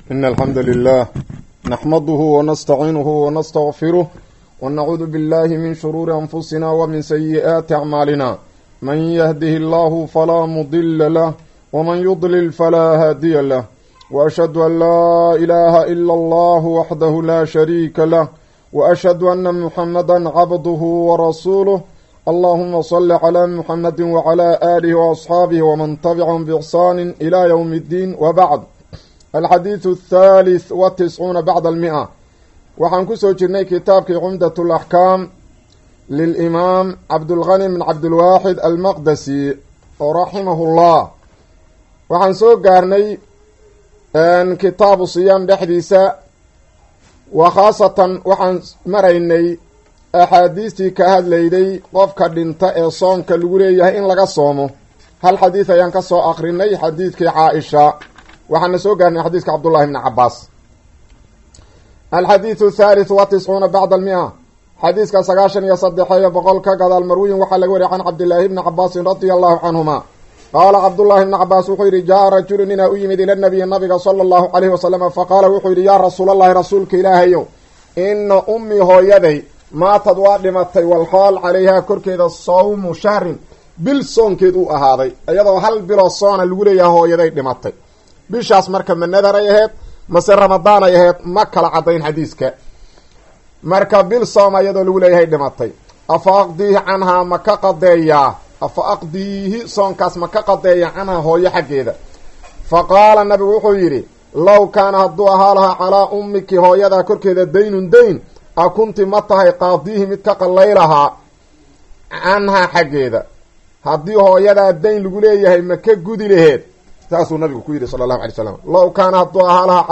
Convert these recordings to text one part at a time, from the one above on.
إن الحمد لله نحمده ونستعينه ونستغفره ونعوذ بالله من شرور أنفسنا ومن سيئات أعمالنا من يهده الله فلا مضل له ومن يضلل فلا هادي له وأشهد أن لا إله إلا الله وحده لا شريك له وأشهد أن محمدا عبده ورسوله اللهم صل على محمد وعلى آله وأصحابه ومن تبعهم بإحسان إلى يوم الدين وبعد الحديث الثالث والتسعون بعد المئة وحن كسو جرني كتابك عمدة الأحكام للإمام عبد الغني بن عبد الواحد المقدسي رحمه الله وحن سو قارني أن كتاب الصيام بحديثة وخاصة وحن مريني أحاديثي كهد ليدي قفك دينتا صومك لغوليه إن لغا صومه هل حديث ينكسو آخريني حديثك عائشة وحن سو قارني حديثك عبد الله بن عباس الحديث الثالث والتسعون بعد المئة حديثك سقاشن يصدحي بقولك قد المروي وحلقوري عن عبد الله بن عباس رضي الله عنهما قال عبد الله بن عباس وحيري جاء رجل من أيمد إلى النبي صلى الله عليه وسلم فقال وحيري يا رسول الله رسولك إلهي إن أمي هو يدي ما تدوار لمتي والحال عليها كركيد الصوم شهر بالصون كيدو أهاضي أيضا هل بالصون الولي هو يدي لمتي بشاس مركب من نذر يهيب مسير رمضان يهيب مكة لعضين حديثك مركب بالصوم أيضا الولي يهيب لمتي أفاقديه عنها مكة قضية أفاقديه صون كاس مكة قضية عنها هو يحقيد فقال النبي وحيري لو كان هدوها لها على أمك هو يدا كركيد دين أكنت متى قاضيه متقل ليلها عنها حقيدة هديه هو يدا الدين لقوليه مكة قدي لهيد تاسو النبي كويري صلى الله عليه وسلم لو كان هدوها لها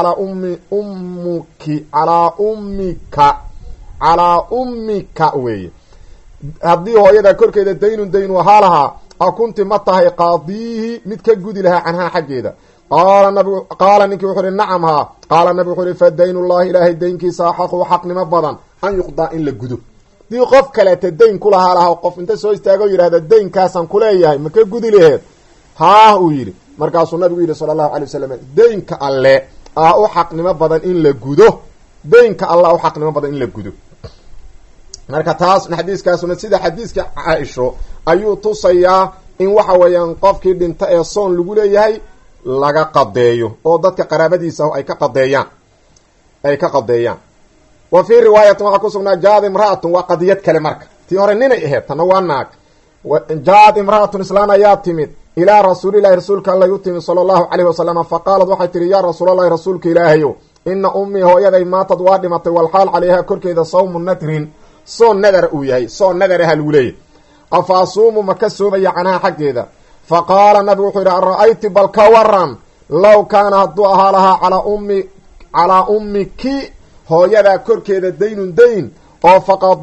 على أمك وي هديه هو يدا كركيدة دين وحالها أكنت متى قاضيه متقل قدي لها عنها حقيدة قال نكي وحوري نعمها قال النبي وحوري فالدين الله إلهي الدين كي ساحق وحق نمبضا أن يقضى إن لقدو دي قف كلات الدين كلها لها وقف انت سوى استاقو يرى هذا الدين كاسا كلها مكا قدي لهذا ها ويري مركز النبي ويري صلى الله عليه وسلم دين كالله حق نمبضا إن لقدو دين كالله حق نمبضا إن لقدو مركز تاس حديث كاسونا سيدا حديث كعائشو أيو تصيا إن وحويا قف كي دين تأيصون لقولي laga qadeeyo oo dadka qaraabadiisa ay ka qadeeyaan wa fi riwaayat waxa ku sugnaa jaad imra'atun wa qadiyad kale marka tii hore ninay ahayd tan waa naag jaad imra'atun islaana yaa timid ila rasuulillahi rasuulka allah yutimi sallallahu alayhi wasallam faqalat waxa tiri ya rasuulillahi rasuulka ilaahayo inna ummi hooyaday maatad waa dhimatay wal xaal calayha korkeeda sawm nadrin soo nadar uu yahay soo nadar hal wulay afaasumu makasubaya anha xageeda فقال النبي وحيري رأيت بالكورن لو كان هدوها لها على أمك هو يدا كركيدا دين أو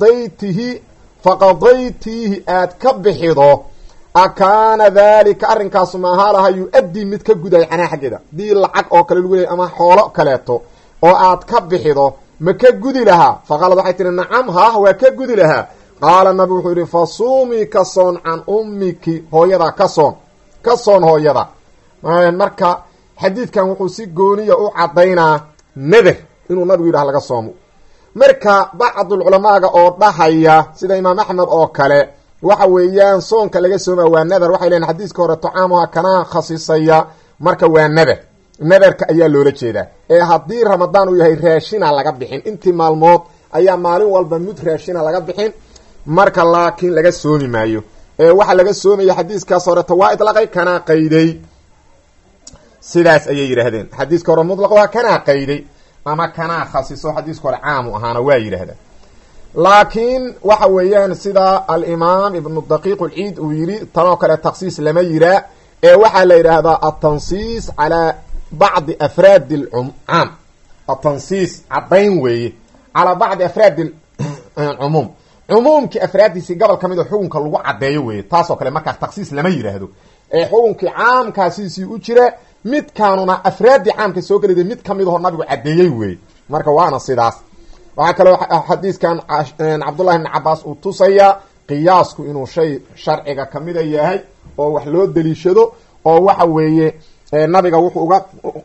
فقضيته أتكبحضه أكان ذلك أرنكاس ماها لها يؤدي متك قداي عنها حقيدا دي العق أو كالولي أما حولاء كالاتو أو أتكبحضه مكا قدي لها فقال ضحيتنا نعم ها هو كقدي لها قال النبي وحيري فصومي كصون عن أمك هو يدا كصون هو يدا مركا حديث كان وحو سي قونية او عدينا نذر إنه النبي يراه لغا صومو مركا بعض العلماء او ضحية سيدا إمام أحمد او كالي وحويان صون كالغا صومو والنذر وحي لين حديث كورة طعامها كان خصيصية مركا والنذر نذر كأيا لولا جيدا هدي رمضان ويهي راشينا لغا بحين انتي مالموت أيا مالين والبنموت راشينا لغا بحين marka laakiin laga soomi maayo waxa laga soomaya xadiiskaas hore tawaa'id laqay kana qayday sidaas ayay yiraahdeen xadiiska hore mutlaq waa kana qayday ama kana khasiso xadiiska hore caam ahaana waa yiraahdeen laakiin waxa weeyaan sida al-imam ibn daqiq al-eid uu yiri tanoo kale takhsiis lama yira waxa la yiraahdaa at-tansis ala ba'd afrad al-umam at-tansis cadayn weeye ala ba'd afrad al-umum عمومك أفراديسي قبل كميدو حكمك لغو عدايو وي تاسو كلي marka takhsiis lama yiraahdo xukunki caamkaasi u jira mid kaanuna afraadi caamka soo galay mid kamido nabigu cadeeyay weey marka waana sidaas waxa kale xadiiskan Abdullah ibn Abbas uu tusaya qiyaasku inuu shay sharciga kamida yahay oo wax loo daliishado oo waxa weeye nabiga wuxuu uga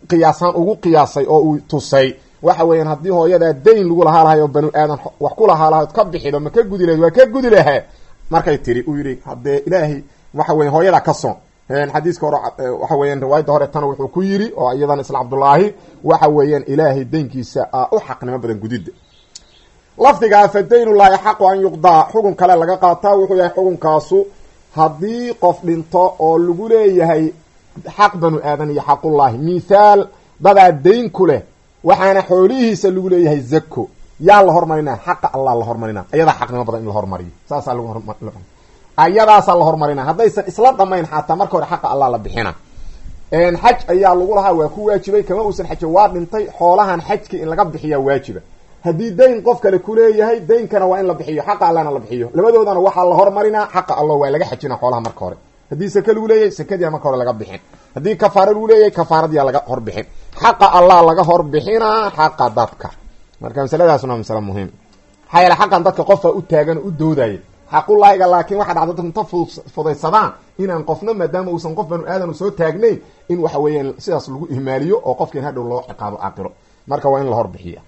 qiyaasaan ugu qiyaasay oo uu tusay waxa weeyaan haddii hooyadaa dayn lagu lahaa lahay oo banu aadan wax ku lahaa lahayd ka bixido ma ka gudi lahayd waa ka gudi lahaa markay tiri uu yidhi haddee ilaahay waxa weyan hooyada ka soon xadiiska hore waxa weeyaan riwaayadda hore tan wuxuu ku yidhi oo iyadan isla cabdullaahi waxa weeyaan ilaahay daynkiisa u xaqnimo badan gudidda lafdigaa fa daynullaahi xaqu an yuqdaa xugun kale laga qaataa wuxuu yahay xukunkaasu haddii qof dhinto oo lagu leeyahay xaq banu aadan iyo xaqullaahi mithaal dadaa dayn ku leh waxaana xoolihiisa lagu leeyahay zako yaa la hormarinaa xaqa allah la hormarinaa ayadaa xaqnimo badan in la hormariyo saasaa lagu ayadaasaa la hormarinaa haddaysan isla dhamayn xataa marka hore xaqa allah la bixina xaj ayaa lagu lahaa waa ku waajibay kama uusan xajo waa dhintay xoolahan xajka in laga bixiyaa waajiba haddii dayn qof kale kuleeyahay daynkana waa in la bixiyo xaqa allahna la bixiyo labadoodana waxaa la hormarinaa xaqa allah waa laga xajina xoolaha marka hore haddii sake lagu leeyahay sakadiia marka hore laga bixin haddii kafaaro lagu leeyahay kafaaradiia laga horbixin xaqa allah laga horbixinaa xaqa dadka marka masaladaasuna waa masale muhiim maxaa yeele xaqan dadka qofa u taagan u doodaya xaqullaahiga laakiin waxaa dhacda dadka inta fudaysadaan inaan qofna maadaama uusan qof banu aadan soo taagnayn in waxa weeyaan sidaas lagu ihmaaliyo oo qofkiin hadhow loo ciqaabo aakhiro marka waa in la horbixiya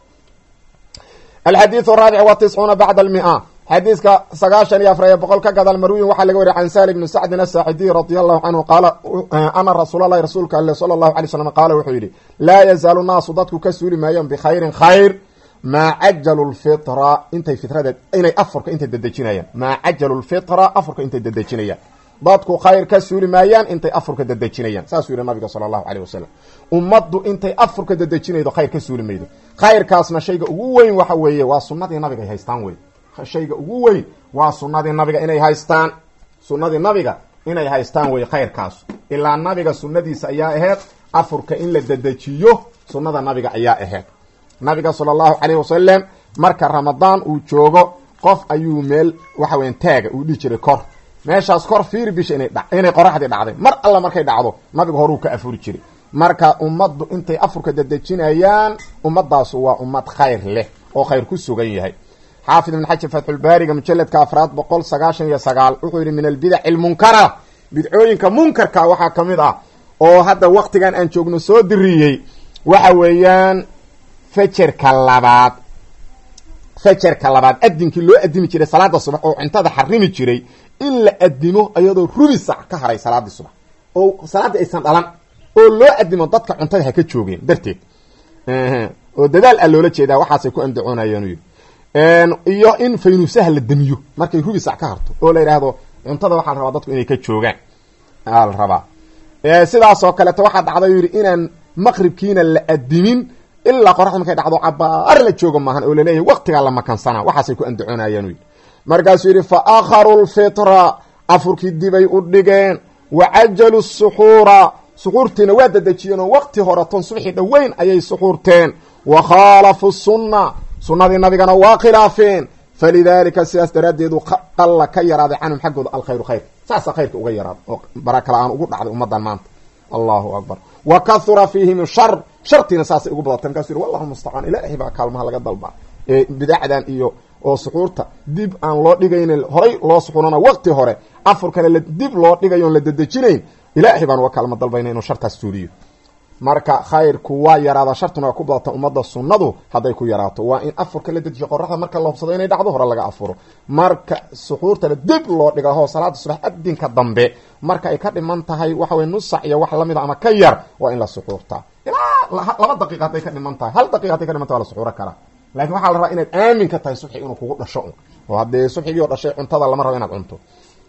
alxadiiث الraabic وaتiscuuna bacd الmia xadiiska 94 ka gadal marwiyin waxaa laga wariya can sal bni sacdin aلsaacidiy radi allahu canhu qaala ana rasuul اlahi rasuulka ale salى الlahu alay slam qaala wuxuu yidhi laa yazaalu naasu dadku ka suuli maayaan bikhayrin khayr maa cajalu lfitra intay fitrada inay afurka intay dedejinayaan maa cajalu lfitra afurka intay dedejinayaan dadku khayr ka suuli maayaan intay afurka dedejinayaan saasuu yihi nabiga sala allahu caleyh wasalam ummaddu intay afurka dedejinaydo khayr ka suuli maydo khayrkaasna shayga ugu weyn waxa weeye waa sunnadii nabiga ay haystaan wey shayga ugu weyn waa sunnadii nabiga inay haystaan sunnadii nabiga inay haystaan wey khayrkaas ilaa nabiga sunnadiisa ayaa aheyd afurka in la dedejiyo sunnada nabiga ayaa aheyd nabiga sala allahu caleyhi wasalam marka ramadaan uu joogo qof ayuu meel waxa weyan taaga uu dhihi jiray kor meeshaas kor fiir bisha inay qoraxdii dhacday mar alla markay dhacdo nabiga horuu ka afuri jiray marka ummaddu intay afurka dedejinayaan ummadaasu waa ummad khayr leh oo khayr ku sugan yahay xaafid ibn xajar fatxulbaariga mujaladka 499 wuxuu yidhi min albidac almunkara bidcooyinka munkarka waxaa ka mid ah oo hadda waqtigan aan joogno soo diriyey waxa weeyaan fajarka labaad adinkii loo adimi jiray salaada subax oo cuntada xarimi jiray in la adimo iyadoo rubi sac ka haray salaadii subax oo salaadii aysan dhalan oo loo adimo dadka cuntada ha ka joogeen darteed oo dadaal a loola jeedaa waxaasay ku andacoonayeen yidhi iyo in faynuusaha la damiyo markay rubi sac ka harto oo la yidhaahdo cuntada waxaa la rabaa dadku inay ka joogaan aa la rabaa sidaasoo kaleeto waxaa dhacday yidhi inaan maqribkiina la adimin ilaa qoraxda markay dhacdo cabaar la joogo maahan oo laleeyahay waqtigaa la makansana waxaasay ku andacoonayeen yidhi markaasuu yidhi fa akharu lfitra afurkii dibay u dhigeen wa cajalu suxuura suxuurtiina waa dedejiyeen oo waqti hore ton subxii dhoweyn ayay suxuurteen wa khaalafu sunna sunnadii nabigana waa khilaafeen falidaalika sidaas daraaddeedu qalla ka yaraaday canhum xaggooda alkhayru khayr saasa khayrka uga yaraaday oo barakala-aan ugu dhacday ummaddan maanta allahu akbar wa kahura fiihim shar shartiina saasay ugu badatay markasu yidhi wallahu mustacaan ilaahay baa kaalmaha laga dalba bidacdan iyo oo suxuurta dib aan loo dhigaynin horay loo suxuurana waqti hore afurkana dib loo dhigayo on la dedejinayn ilaahay baan uga kaalma dalbayna inuu shartaas suuliyo marka khayrku waa yaraada shartuna waa ku badata ummadda sunnadu hadday ku yaraato waa in afurka la dejiyo qoraxda marka la hubsado inay dhacdo hore laga afuro marka suxuurtana dib loo dhigaho salaada subax adinka dambe marka ay ka dhiman tahay waxa weye nusac iyo wax lamida ama ka yar waa in la suxuurtaa ilaa 2 daqiiqa hadday ka dhiman tahay 1 daqiiqa hadday ka dhiman tahay waa la suxuuro karaa laakiin waxaa la rabaa inaad aamin ka tahay subxi inuu kugu dhasho oo haddee subxigii oo dhashay cuntada lama rabo inaad cunto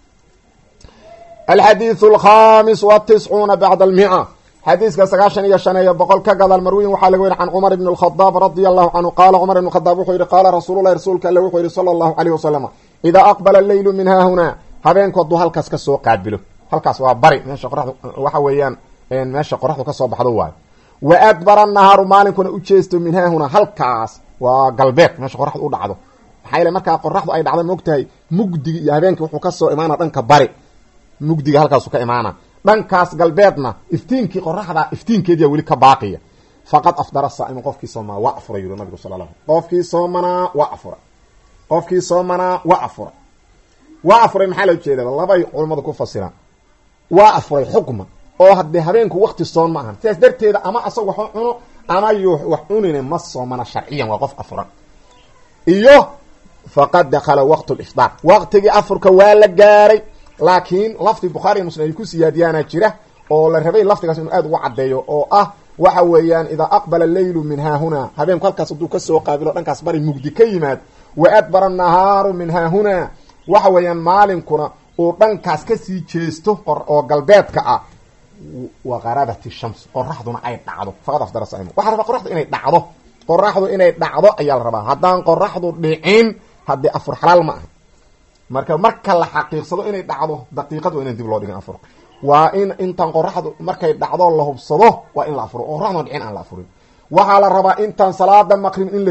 alxadiiث الkhaamis والتiscuuna bacd الmia xadiiska 95 ka gadal marwiyin waxaa laga weri can cumar ibn الkhadaab radi allahu canhu qaala cumar ibn khadaab wuxuu yihi qaala rasuulu lahi rasuulka alle wuxuu yihi salى اllahu عalيه wasalam idaa aqbala leylu min haahunaa habeenku hadduu halkaas kasoo qaabilo halkaas waa bari meesha qoraxdu waxa weeyaan meesha qoraxdu kasoo baxdo waayo wa adbara nahaaru maalinkuna u jeesto min haahunaa halkaas waa galbeed meesha qoraxdu u dhacdo maxaa yeele markaa qoraxdu ay dhacdo maogtahay mugdigi iyo habeenkii wuxuu kasoo imaana dhanka bari mugdiga halkaasu ka imaana dhankaas galbeedna iftiinkii qoraxda iftiinkeediya weli ka baaqiya faqad afdara saaimu qofkii soomanaa waa afuray yuri nabigu sal qofkii soomanaa waa afuray qofkii soomanaa waa afuray waa afuray maxaa loo jeeda labay culimmadu ku fasiraan waa afuray xukma oo hadee habeenku waqti soon ma ahan sidaas darteeda ama asagu wax cuno ama wax cunina ma soomana sharciyan waa qof afuran iyo faqad dakhala waqtu al-iftar waqtigi afurka waa la gaaray laakiin lafdi Bukhari Muslim ay ku siyaadiyana jira oo la rabay lafdigaas inuu aad ugu cadeeyo oo ah waxa weeyaan ida aqbala al-laylu min haahuna habeen halkaas uu ka soo qaabilo dhankaas bari mugdi ka yimaad wa adbara an-nahaaru min haahuna waxa weeyaan maalinkuna uu dhankaas ka sii jeesto oo galbeedka ah wa qarabati shams qoraxduna ay dhacdo faqad afdara saaymo waxa raba qoraxdu inay dhacdo ayaa la rabaa hadaan qoraxdu dhicin hadii afur xalaal ma aha marka la xaqiiqsado inay dhacdo daqiiqad waa in dib loo dhigo afur waa in intaan qoraxdu markay dhacdo la hubsado waa in la afuro oo qoraxdu dhicin aan la afurin waxa la rabaa intaan salaada maqrib in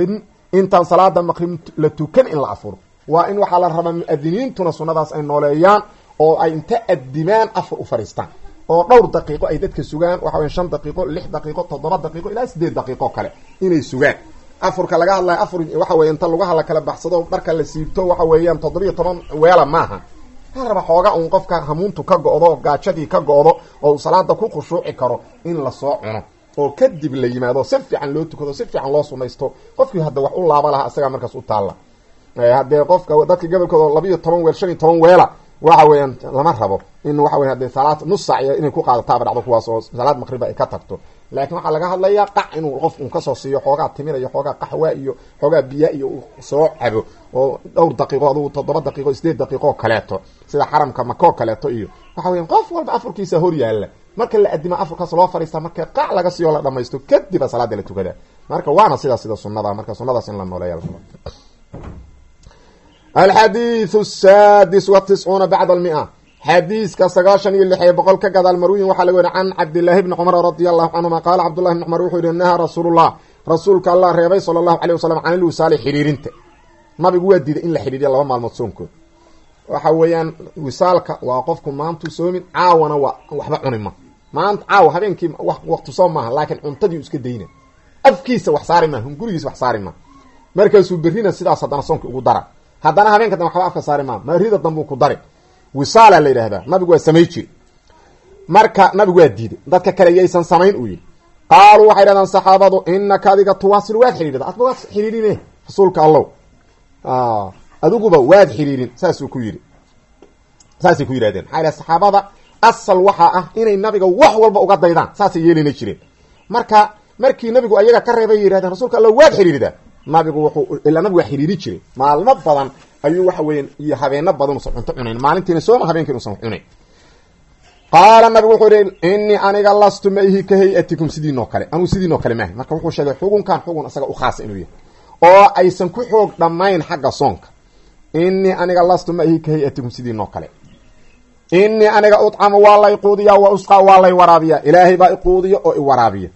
la tukan in la afuro waa in waxa la rabaa muadiniintuna sunnadaas ay nooleeyaan oo ay inta adimaan afur u fariistaan oo dhowr daqiiqo ay dadka sugaan waxa weyn 5 daqiiqo 6 daqiiqo 7 daqiiqo ilaa 8 daqiiqo kale inay sugaan afurka laga hadlayo afur waxa weeyaan inta lagu hala kala baxsado marka la siibto waxa weeyaan 17 weela maaha raba xooga un qofka hamuuntu ka go'do gaajadii ka go'do oo salaada ku khushuuci karo in la soo cuno oo kadib la yimaado si fiican loo tukado si fiican loo sumaysto qofkii hadda wax u laaba laha asaga markaas u taala hadee qofka dadka gabalkooda 12 weel 15 weela waxa weeyaan lama rabo in waxa weeyaan hadee salaad nus saac inay ku qaadato dhacdo kuwaas oo salaad maqrib ay ka tagto laakiin waxa laga hadlayaa qac inuu qof uu ka soo siiyo xooga timir iyo xooga qaxwa iyo xooga biyo iyo soo cabo oo dhowr daqiiqo aduu 7 daqiiqo 8 daqiiqo kaleeto sida xaramka Makka kaleeto iyo waxa weeyaan qof walba afurkiisa hor yaala marka la adima afurkaas loo fariista marka qac laga siiyo la dhamaysto kadib salaada la tukada marka waana sida sunnada marka sunnadaas in la nooleeyo الحديث السادس والتسعون بعد 100 حديث كسغاشن يلحي بقول كغدال مروي waxa laga wada can Abdullah ibn Umar radiyallahu anhu qala Abdullah ibn Umar wuxuu yiri rasuulka Allah reebay sallallahu alayhi wasallam aan lu salih xiriirinta nabigu waa diiday in la xiriiriyo laba maalmood soonkood waxa weeyaan wisaalka waa qofku maantu soomin caawana waxba cunima maanta caaw habeenkii waqti soom maaha laakiin cuntadii iska deeyna afkiisa wax saari ma gurigiisa wax saari ma markaasuu berrina sidaas hadana soonka ugu dara haddana habeenka dan waxba afka saari ma marida dambu ku dari wisaala la yiraahdaa nabigu waa sameeyay marka nabigu waa diiday dadka kale yeysan sameyn u yiri qaalu waxay yiraahdaan saxaabadu innaka adiga tuwasil waad xiriirida adba waad xiriirine rasuulka Allah aduguba waad xiriirin saasuu ku yiri saasay ku yiraahdeen xayla saxaabada asal waxa ah inay nabiga wax walba uga daydaan saasay yeelina jireen markii nabigu ayaga ka reebay yiraahdaan rasuulka Allah waad xiriirida nabigu wuxuu ila nabigu xiriiri jiray maalmo badan ayuu waxa weeyaan iyo habeena badan u cunto cunayn maalintiina soo habeenkiina soo cunay qaala nabigu wuxuu yiri inni aniga lastu maahi ka hayatikum sidino kale anu sidino kale maahi marka wuxuu sheegay xukunkan xugun asaga u khaas inuu yahay oo aysan ku xoog dhamayn xagga soonka inni aniga lastu maahi ka hayatikum sidino kale inni aniga ut'am wallahi qudiya wa usqa wallahi warabiya ilaahi ba qudiya oo warabiya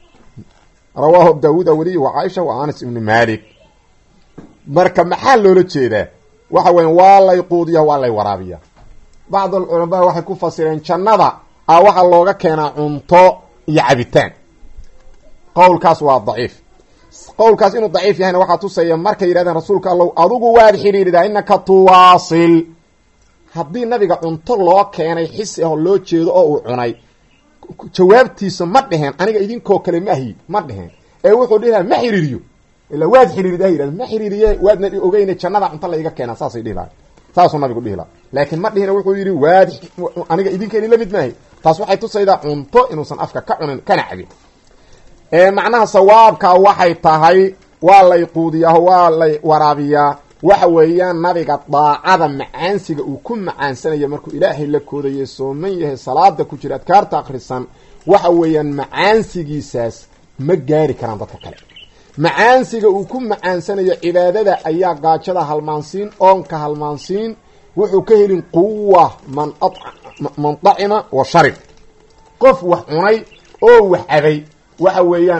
رواه داود ولي وعائشة وأنس بن مالك marka maxaa loola jeedaa waxa weyn waa la quudiya waa la waraabiya بعض العلماء waxay ku fasireen jannada waxa looga keenaa cunto iyo cabitaan qowlkaas waa dhaif qowlkaas inuu dhaif yahay waxa tusaya markay yiraahdaan rasuulka Allah adugu waad xiriiridaa innaka tuwasil hadii nabiga cunto loo keenay xis oo loo jeedo oo uu cunay jawaabtiisa ma dhaheen aniga idinkoo kale ma dhaheen ee wuxuu dhihaa ma xiriiriyo ila waad xiriiridaa yiraahdo ma xiriiriye waadna ogeynay jannada cunto la iga keenaa saasay dhihaa saasoo nabigu dhihila laakiin ma dhihina wuxuu yiri waad aniga idinkeeni la mid maahay taas waxay tusaydaa cunto inuusan afka ka cunin kana cabin macnaha sawaabka waxay tahay waa la quudiyaa waa la waraabiyaa waxa weeyaan nabiga daacada macaansiga uu ku macaansanayo markuu ilaahay la koodayo sooman yahay salaada ku jira adkaarta akhrisan waxa weeyaan macaansigiisaas ma gaari karaan dadka kale macaansiga uu ku macaansanayo cibaadada ayaa gaajada halmaansiin oonka halmaansiin wuxuu ka helin quwwa man da'ima wa sharib qof wax cunay oo wax cabay waxa weeyaan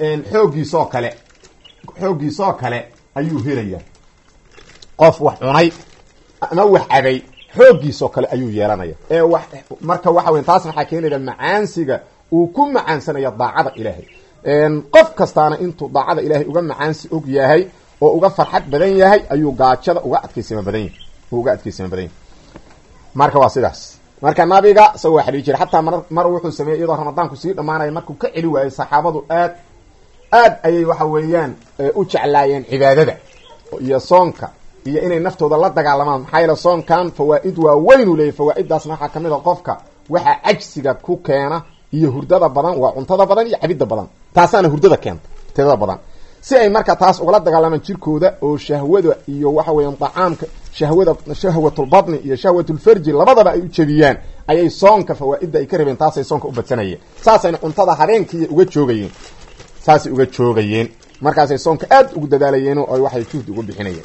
xoogiisoo kale ayuu helayaa qof wax cunay ama wax cabay xoogiisoo kale ayuu yeelanaya marka waxa weyn taas waxa keenayda macaansiga uu ku macaansanayo daacada ilaahay qof kastaana intuu daacada ilaahay uga macaansi og yahay oo uga farxad badan yahay ayuu gaajada uga adkaysiima badan yahay marka waa sidaas marka nabiga soo waa xiriir jiray xataa mar wuxuu sameeyay iyadoo ramadaanku sii dhamaanay markuu ka celi waayay saxaabadu aad ayay waxa weeyaan u jeclaayeen cibaadada iyo soonka iyo inay naftooda la dagaalamaan maxaa yeelay soonkan fawaa'id waa weyn u leeyahay fawaa'idaasna waxaa kamid ah qofka waxa cajsiga ku keena iyo hurdada badan waa cuntada badan iyo cabida badan taasaana hurdada keenta tirada badan si ay marka taas ugala dagaalamaan jirkooda oo shahwada iyo waxa weeyaan tacaamka shahwatul badni iyo shahwatul farji labadaba ay u jabiyaan ayay soonka fawaa'ida ay ka rabeen taasay soonka u badsanayeen saasayna cuntada habeenkii uga joogayeen markaasay soonka aad ugu dadaalayeen oo ay waxay juhdi ugu bixinayeen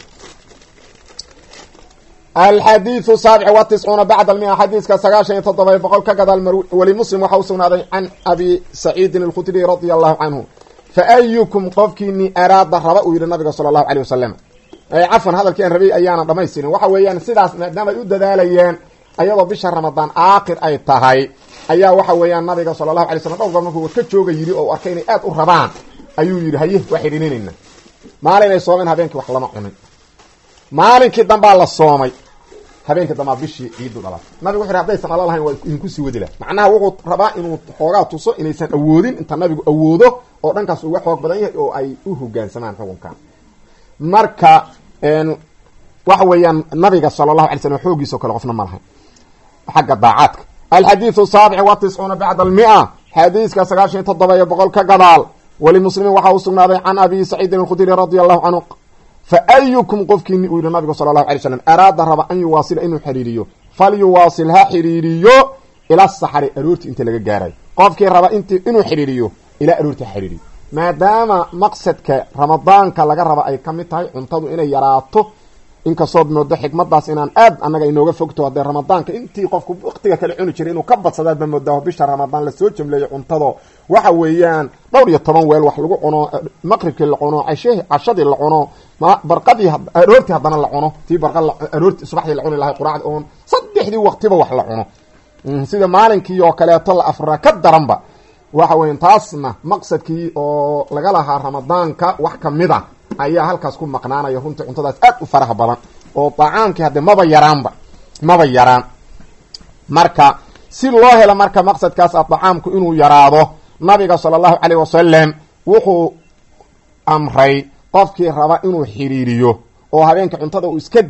الحديث 97 بعد المئة حديث كسغاشن تضبي بقول كقدال ولمسلم وحوسنا عن أبي سعيد الخدري رضي الله عنه فأيكم قفكني أراد ربا وير النبي صلى الله عليه وسلم عفوا هذا الكلام ربي أيانا دميسين waxa weeyaan sidaas maadaama ay u dadaalayeen ayadoo bisha Ramadaan aakhir ay tahay ayaa waxa weeyaan nabiga sallallahu alayhi wasallam dhowr markuu ka jooga yiri oo arkay inay aad u rabaan ayuu yiri haye waxirinina maalinay soomeen habeenkii wax lama cunin maalinkii dambaa la soomay habeenka dambaa bishii ciidu dhalay nabigu wuxuu raday sallallahu alayhi wasallam in ku sii wadila macnaha wuxuu rabaa inuu xoogaa tuso inaysan awoodin inta nabigu awoodo oo dhankaas uu wax xoog badan yahay oo ay u hoggaansamaan xukunkan marka waxa weeyaan nabiga sallallahu alayhi wasallam xoogiisa kale qofna ma lahayn xagga daacadka الحديث 97 بعد المئة حديث كسغاشن تضبي بقول كقدال ولمسلم وحوسنا عن أبي سعيد الخدري رضي الله عنه فأيكم قفكني ويرى النبي صلى الله عليه وسلم أراد ربا أن يواصل إنه حريريو فليواصلها حريريو إلى الصحراء أرورت انت لغا غاراي قفكي ربا انت إنه حريريو إلى أرورت حريري ما دام مقصدك رمضان كلغا ربا أي كمid tahay cuntadu inay yaraato inka soo moodo xikmadaas inaan aad anaga inooga fogto hadda ramadaanka intii qofku waqtiga kale cuni jiray inuu ka badsado ba moodo bisha ramadaan la soo jumleeyo cuntado waxa weeyaan 12 weel wax lagu cuno maqribkii la cuno cashadii la cuno barqadii aroortii hadana la cuno tii barqad aroortii subaxdii la cuno ilaahay quraacad oon saddexdii waqtiba wax la cuno sida maalinkii oo kale la afra ka daranba waxa weeyaan taasna maqsadkii oo laga lahaa ramadaanka wax kamida ayaa halkaas ku maqnaanaya runta cuntadaas aad u faraha badan oo tacaanki hadda maba yaraan marka si loo helo marka maqsadkaas tacaamku inuu yaraado nabiga sallallahu alayhi wasallam wuxuu amray qofkii raba inuu xiriiriyo oo habeenka cuntada uu iska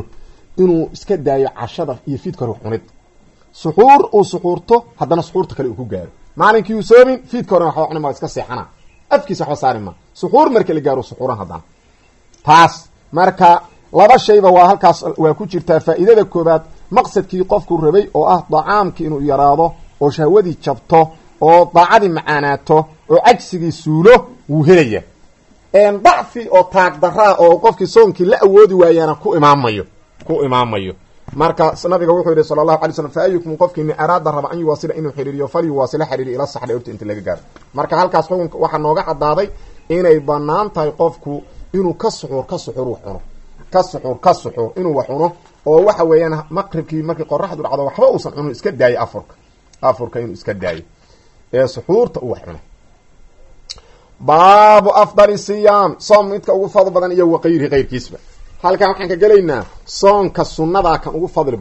daayo cashada iyo fiidka ruux cunid suxuurto haddana suxuurta kale uu ku gaaro maalinkii uu soomin fiidka hore waxa cunima iska seexana afkiisa waxa saarima suxuur marka la gaaro suxuuran hadan taas marka laba shayba waa halkaas waa ku jirtaa faa'iidada koobaad maqsadkii qofku rabay oo ah tacaamkii inuu yaraado oo shahwadii jabto oo daacadii macaanaato oo cajsigii suulo wuu helaya dacfi oo taag daraa oo qofkii soonkii la awoodi waayana ku imaamayo marka nabiga wuxuu yiri sallallahu alayhi wasallam faayukum qofkii araada raba an yuwasila inuu xiriiriyo fali yuwasila xiriiri ila saxda urti inta laga gaaro marka halkaas xukunka waxa nooga cadaaday inay banaan tahay qofku inuu ka suxur inuu wax cuno oo waxa weeyaan maqribkii markii qorraxdu dhacdo waxba uusan cunin iska daayo afurka inuu iska daayo ee suxuurta uu wax cuno baabu afdali siyam soom midka ugu fadl badan iyo qeyrkiisba halkan waxaan ka galeynaa soonka sunnada kan ugu fadli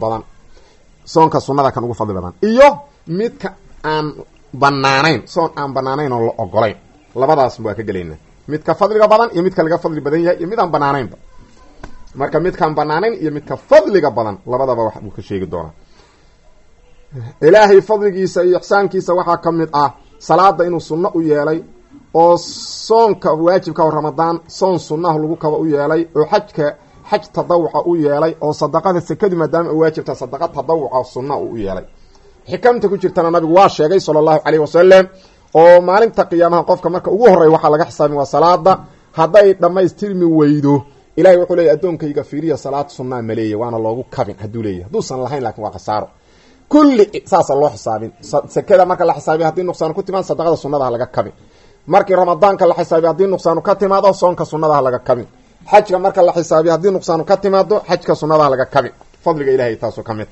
badan iyo midka aan banaanayn soon aan banaanayn oo la ogolayn labadaas waa ka galeynaa midka fadliga badan iyo midka laga fadli badan yahay iyo mid aan banaanaynba marka midkaan banaanayn iyo midka fadliga badan labadaba wax uu ka sheegi doonaa ilaahay fadligiisa iyo ihsaankiisa waxaa ka mid ah salaada inuu sunno u yeelay oo soonka waajibka oo ramadaan soon sunnaha lagu kaba u yeelay oo xaj tadawuca u yeelay oo sadaqada sakadu maadaama uu waajibta sadaqa tadawuca sunna u yeelay xikamta ku jirtana nabigu waa sheegay sallallahu alayhi wasallam oo maalinta qiyaamaha qofka marka ugu horeey waxa laga xisaabin waa salaada haday dhameystirmi weydo ilaahay wuxuu leeyahay adoonkayga fiiriya salaad sunna maleeyo waana loogu kabin haduu leeyahay haduusan lahayn laakiin waa qasaaro kulli saasa loo xisaabin sakada marka la xisaabiyo hadii nuqsaan ku timaan sadaqada sunnada laga kabin markii ramadaanka la xisaabiyo hadii nuqsaan ka timaado soonka sunnada laga kabin xajka marka la xisaabiyo hadii nuqsaan ka timaado xajka sunnada laga kabin fadliga ilaahay taaso kamid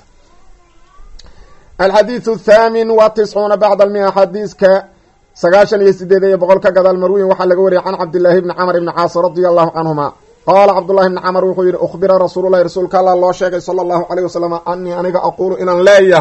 الحديث 98 بعد المئة حديث سغاشن يسديده بقول كغدال المروي وحا لغا وري عن عبد الله بن عمرو بن عاص رضي الله عنهما قال عبد الله بن عمرو وخير اخبر رسول الله رسولك الله شيخ صلى الله عليه وسلم اني انغا اقول ان لا يحي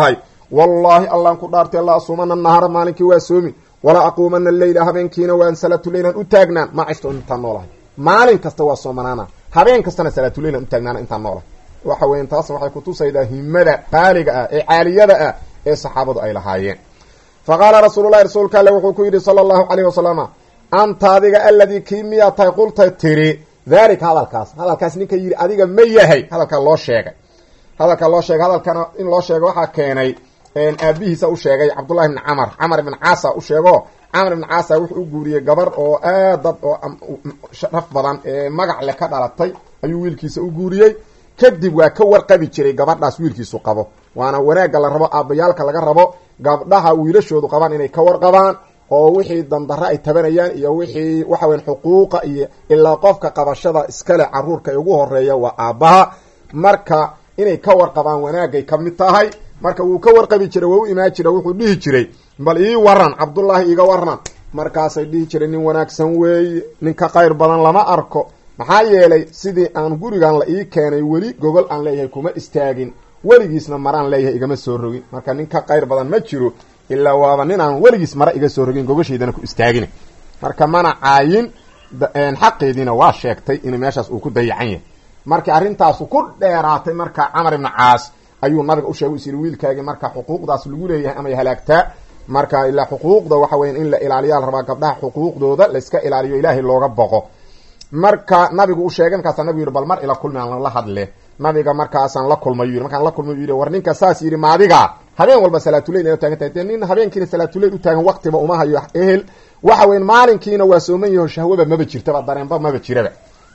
wallaahi allaan ku dhaartay la asuumana nahara maalinkii waa soomi walaa aquumana leyla habeenkiina waan salaatuleylan u taagnaan ma cishto intaan noolahay maalin kasta waa soomanaana habeen kastana salaatuleylan u taagnaana intaan noolahay waxa weyan taas waxay kutusaydaa himada qaaliga ah ee caaliyada ah ee saxaabadu ay lahaayeen fa qaala rasuululahi rasuulka alle wuxuu ku yidhi sala allahu calayhi wasalama anta adiga alladii kii miyaa tahay qultay tiri daalika hadalkaas ninka yidhi adiga ma yahay hadalkaa loo sheegay hadalkana in loo sheegay waxaa keenay aabihiisa u sheegay cabdullahi ibni camar ibn caasa u sheego camar ibn caasa wuxuu u guuriyey gabar oo aad dad oo sharaf badan ee magac leh ka dhalatay ayuu wiilkiisa u guuriyey kadib waa ka warqabi jiray gabadhaas wiilkiisu qabo waana wanaagga la rabo aabbayaalka laga rabo gabdhaha wiilashoodu qabaan inay ka warqabaan oo wixii dandaro ay tabanayaan iyo wixii waxa weyan xuquuqa iyo ilaa qofka qabashada iskale caruurka ugu horeeya waa aabbaha marka inay ka warqabaan wanaagay ka mid tahay marka wuu ka warqabi jiray waa u imaan jira wuxuu dhihi jiray bal ii waran cabdullaahi iiga waran markaasay dhihi jiray nin wanaagsan weeye ninka qayr badan lama arko maxaa yeelay sidii aan gurigan la ii keenay weli gogol aan leeyahay kuma istaagin weligiisna maraan leeyahay igama soo rogin marka nin ka qayr badan ma jiro ilaa waaba nin aan weligiis mara iga soo rogin gogoshaydana ku istaagin marka mana caayin xaqeediina waa sheegtay in meeshaas uu ku dayacan yahay markii arrintaasu ku dheeraatay marka camar ibn caas ayuu nabiga u sheegay isiri wiilkaagii marka xuquuqdaas lagu leeyahay amay halaagtaa marka ilaa xuquuqda waxa weyan in la ilaaliyaa la rabaa gabdhaha xuquuqdooda layska ilaaliyo ilaahay looga boqo marka nabigu u sheegay markaasaa nabigu yidhi bal mar ila kulmi aan la hadle nabiga markaasaan la kulmay yidhi markaan la kulmay yidhi war ninka saas yidhi maadiga habeen walba salaatuleyl ina taagan tahay dee nin habeenkiina salaatuleyl u taagan waqtiba uma hayo ehel waxa weyan maalinkiina waa sooman yaho shahwaba maba jirtaba dareenba maba jiraba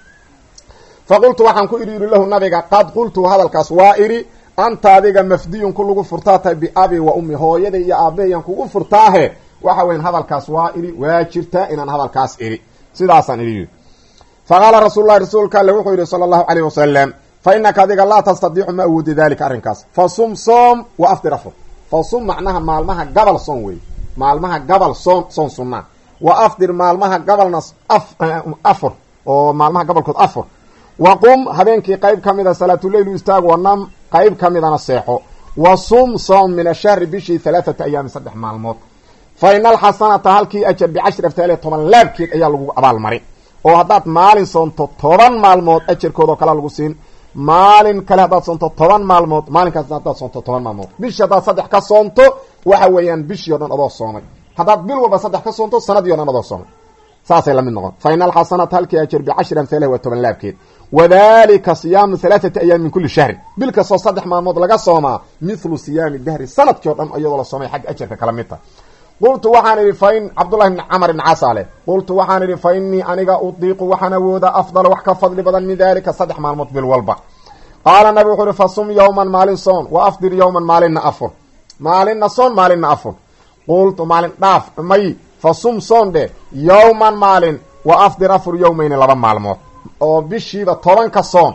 fa qultu waxaan ku idhi yidhi lahu nabiga qad qultu hadalkaas waa idhi anta adiga mafdiyun ku lagu furtaa tahay biabi wa ummi hooyada iyo aabaheyaan kugu furtaahe waxa weyan hadalkaas waa idhi waa jirtaa inaan hadalkaas idhi sidaasaan idhi fa qaala rasuululahi rasuulka alle wuxuu yidhi sala allahu calayh wasalam fa inaka adiga laa tastadiicu ma awoodi dalika arrinkaas fa sum soom wa afdir afur fa sum macnaha maalmaha gabal soon wey maalmaha gabal soon sunnaa wa afdir maalmaha gabalna afur oo maalmaha gabalkood afur wa qum habeenkii qayb ka mida salaatuleyl u istaag wanam qayb ka midana seexo wa sum soom min ashahri bishii 3 ayaami 3 maalmood fa ina alxasanata halkii ajar bicashri amhaaliha 10 laabkeed ayaa lagu abaalmarin oo haddaad maalin soonto 10 maalmood ajarkoodao kala lagu siin maalin kale haddaad soonto 10 maalmood maalinkaas haddaad soonto 10 maalmood bishii haddaad 3 ka soonto waxa weeyaan bishii o dhan adoo soomay haddaad bil walba 3 ka soonto sanadii o dhan adoo soomay saasay la mid noqon fa ina alxasanata halkii ajar bicashri amhaaliha waa 10 laabkeed wadalika siyaamu 3 ayaam min kuli shahrin bil kastoo 3 maalmood laga soomaa mithlu siyaami dahri sanadkii o dhan iyadoo la soomay xagga ajarka kala mid ta qultu waxaan idhi fain cabdullahi bni camar ibni casaale qultu waxaan idhi fa inii aniga udiiqu waxaan awooda afdala wax ka fadli badan min dalika 3 maalmood bil walba qaala nabi wuxuu ihi fa sum yowman maalin soon wa afdir yowman maalinna afur maalinna soon maalinna afur qultu maalin dhaaf may fa sum soon dhe yowman maalin wa afdir afur yowmayni 2 maalmood oo bishiiba 10 ka soon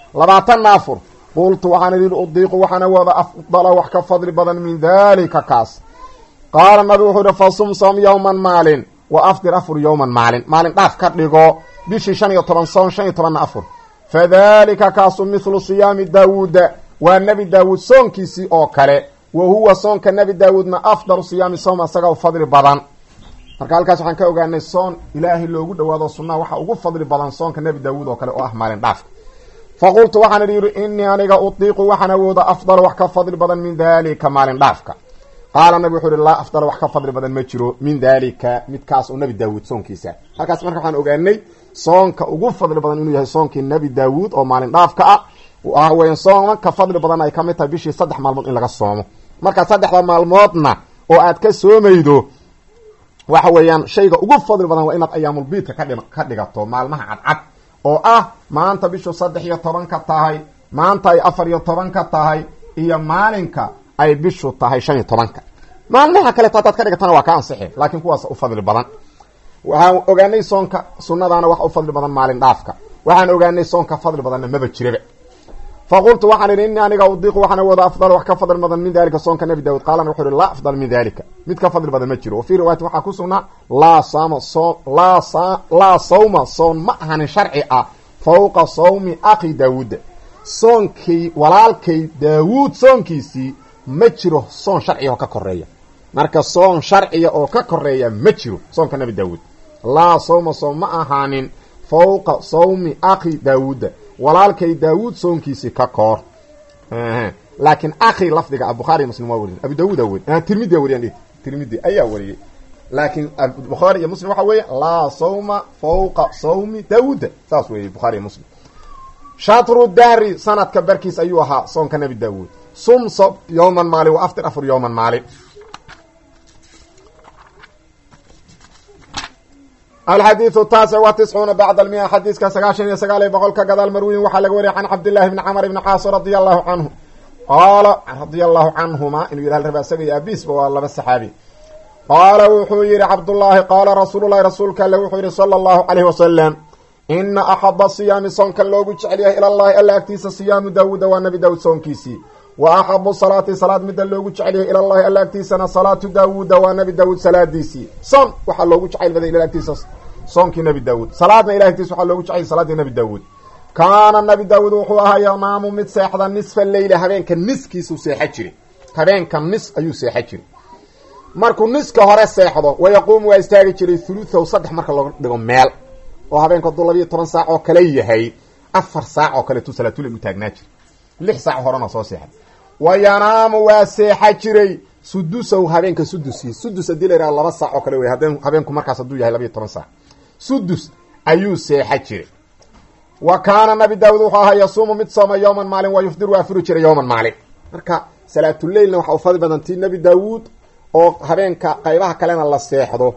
20 afur qultu waxaan idhi udiiqu waxaan awooda afdala wax ka fadli badan min dalika kaas qaala nabi wuxuu ihi fa sum soom yowman maalin wa afdir afur yowman maalin dhaaf ka dhigo bishii 15 soon 15na afur fadalika kaasu mithlu siyaami daawuuda waa nebi daawuud soonkiisii oo kale wa huwa soonka nebi daawuudna afdalu siyaami soom asaga u fadli badan marka halkaas waxaan ka ogaanay soon ilaahay loogu dhawaado sunnaha waxa ugu fadli badan soonka nebi daawuud oo kale oo ah maalin dhaafka fa qultu waxaan idhi yidhi inii aniga udiiqu waxaan awooda afdal wax ka fadli badan min dalika maalin dhaafka qaala nabi wuxuu ihi laa afdal wax ka fadli badan ma jiro min dalika midkaas oo nebi daawuud soonkiisa halkaas marka waxaan ogaanay soonka ugu fadli badan inuu yahay soonkii nebi daawuud oo maalin dhaafka ah waxa weyan soonka fadli badan ay ka mid tahay bishii 3 maalmood in laga soomo marka 3 maalmoodna oo aad ka soomaydo waxa weeyaan shayga ugu fadli badan waa inaad ayaamulbiidka ka dhigato maalmaha cadcad oo ah maanta bishu 13 ka tahay maanta ay 14 ka tahay iyo maalinka ay bishu tahay 15 maalmaha kale taad ka dhigatana waa ka ansixi laakiin kuwaas u fadli badan waxaan ogaanay soonka sunnadaana wax u fadli badan maalin dhaafka waxaan ogaanay soonka fadli badanna maba jiraba fa qultu waxaan idhi inni aniga udiiqu waxaan awooda afdal wax ka fadli badan min dalika soonka nebi daawud qaalana wuxuu ihi laa afdal min dalika mid ka fadli badan ma jiro wa fii riwaayati waxaa ku sugnaa laa sawma soon ma ahanin sharci ah fawqa sawmi akhi daawuud soonkii walaalkay daawuud soonkiisii ma jiro soon sharciya oo ka koreeya marka soon sharciya oo ka koreeya ma jiro soonka nabi daawuud laa sawma soom ma ahaanin fawqa sawmi akhi daawuuda walaalkay daawuud soonkiisi ka koor laakiin akhi lafdiga Bukhari Muslim waa wariyay Abu Daawud awad Tirmidhi wariyay Tirmidhi ayaa wariyay laakiin Bukhari iyo Muslim waxa weeye laa sawma fawqa sawmi daawuud saas weeye Bukhari Muslim shatru dari sanadka barkiis ayuu ahaa soonka nabi daawuud sum yawman mali wa aftir afur yawman mali الحديث التاسع والتسعون بعد المئة حديث كسقاشن يسقال بقول كقضى المروين وحلق وري عن عبد الله بن عمر بن عاص رضي الله عنه قال رضي الله عنهما إنه يقول هذا سبي أبيس والله بالصحابي قال وحير عبد الله قال رسول الله رسولك الله وحير صلى الله عليه وسلم إن أحب الصيام صنك اللوغو عليه إلى الله ألا أكتيس صيام داود والنبي داود صنكيسي وأحب الصلاة صلاة مدى اللوغو عليه إلى الله ألا أكتيسنا صلاة داود والنبي داود صلاة ديسي صن وحا اللوغو عليه بدأ إلى أكتيس صنك نبي داود صلاة إلى أكتيس وحا اللوغو عليه صلاة نبي داود كان النبي داود وحوها ينام متساحدا نصف الليل هبين كالنسكيسو سيحجري هبين كالنسك أيو سيحجري markuu niska hore seexdo wayaquum waa istaagi jiray thulutha saddex marka loo dhigo meel oo habeenka 12 saac oo kale yahay 4 saac oo kale tu salaatul u taagnaa jir 6 saac horena soo seexay wayanaamu waa seexa jiray sudusow habeenka sudus dileera 2 saac oo kale way habeenku markaas haduu yahay 12 saac sudus ayuu seexa jiray wa kaana nabi daawud wuxuu ahaa yasuumu mid sooma yawman maalin wa yufdiru wa afiru jiray yawman maalin marka salaatul leylna waxa u fadhi badan tii nabi daawud oo habeenka qaybaha kalena la seexdo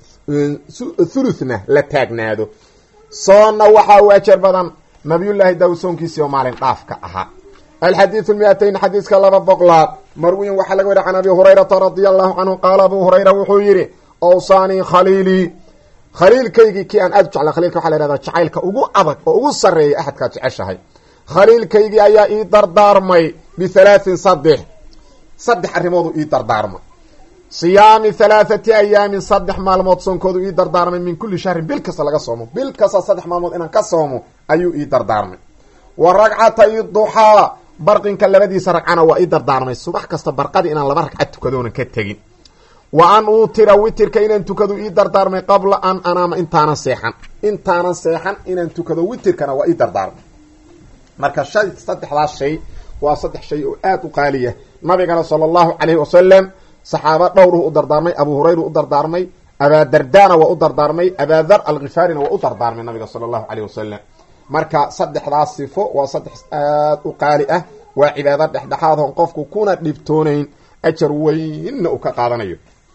thuluthna la taagnaado soona waxa uu ajar badan nabiyullaahi daawud soonkiisa oo maalin dhaafka ahaa الحديث 200 حديث كلام بقلاد مروي وحلق ورا عن ابي هريره رضي الله عنه قال ابو هريره وحيري اوصاني خليلي خليل كيغي كي ان ادج على خليلك waxa la yiraahdaa jacaylka ugu adag oo ugu sareeyay ahadka jeceshahay خليل كيغي ayaa ii dardaarmay bi 3 saddex arimood ii dardaarmay صيام 3 ايام صدح maalmood sonkoodu ii dardaarmay min kulli shahr bil kasta laga soomo bil kasta saddex maalmood inaan ka soomo ayuu ii dardaarmay waraqatay duha barqinka labadiisa ragcana waa ii dardaarmay subax kasta barqadi inaan laba ragcad tukadoona ka tagin wa an utira witirka inaan tukado ii dardaarmay qabla an anama intaana seexan inaan tukado witirkana waa ii dardaarmay marka saddexdaas shay waa saddex shay oo aad u qaaliya nabiga sallallahu alayhi wasallam saxaaba dhowruhu u dardaarmay abu hurayra u dardaarmay aba dardana waa u dardaarmay aba dhar al-ghifari waa u dardaarmay nabiga sallallahu alayhi wasallam marka saddexdaas sifo waa saddex aad u qaali ah waa cibaadad dhexdhexaad oo qofku kuna dhibtoonayn ajar weyn uu ka qaadanayo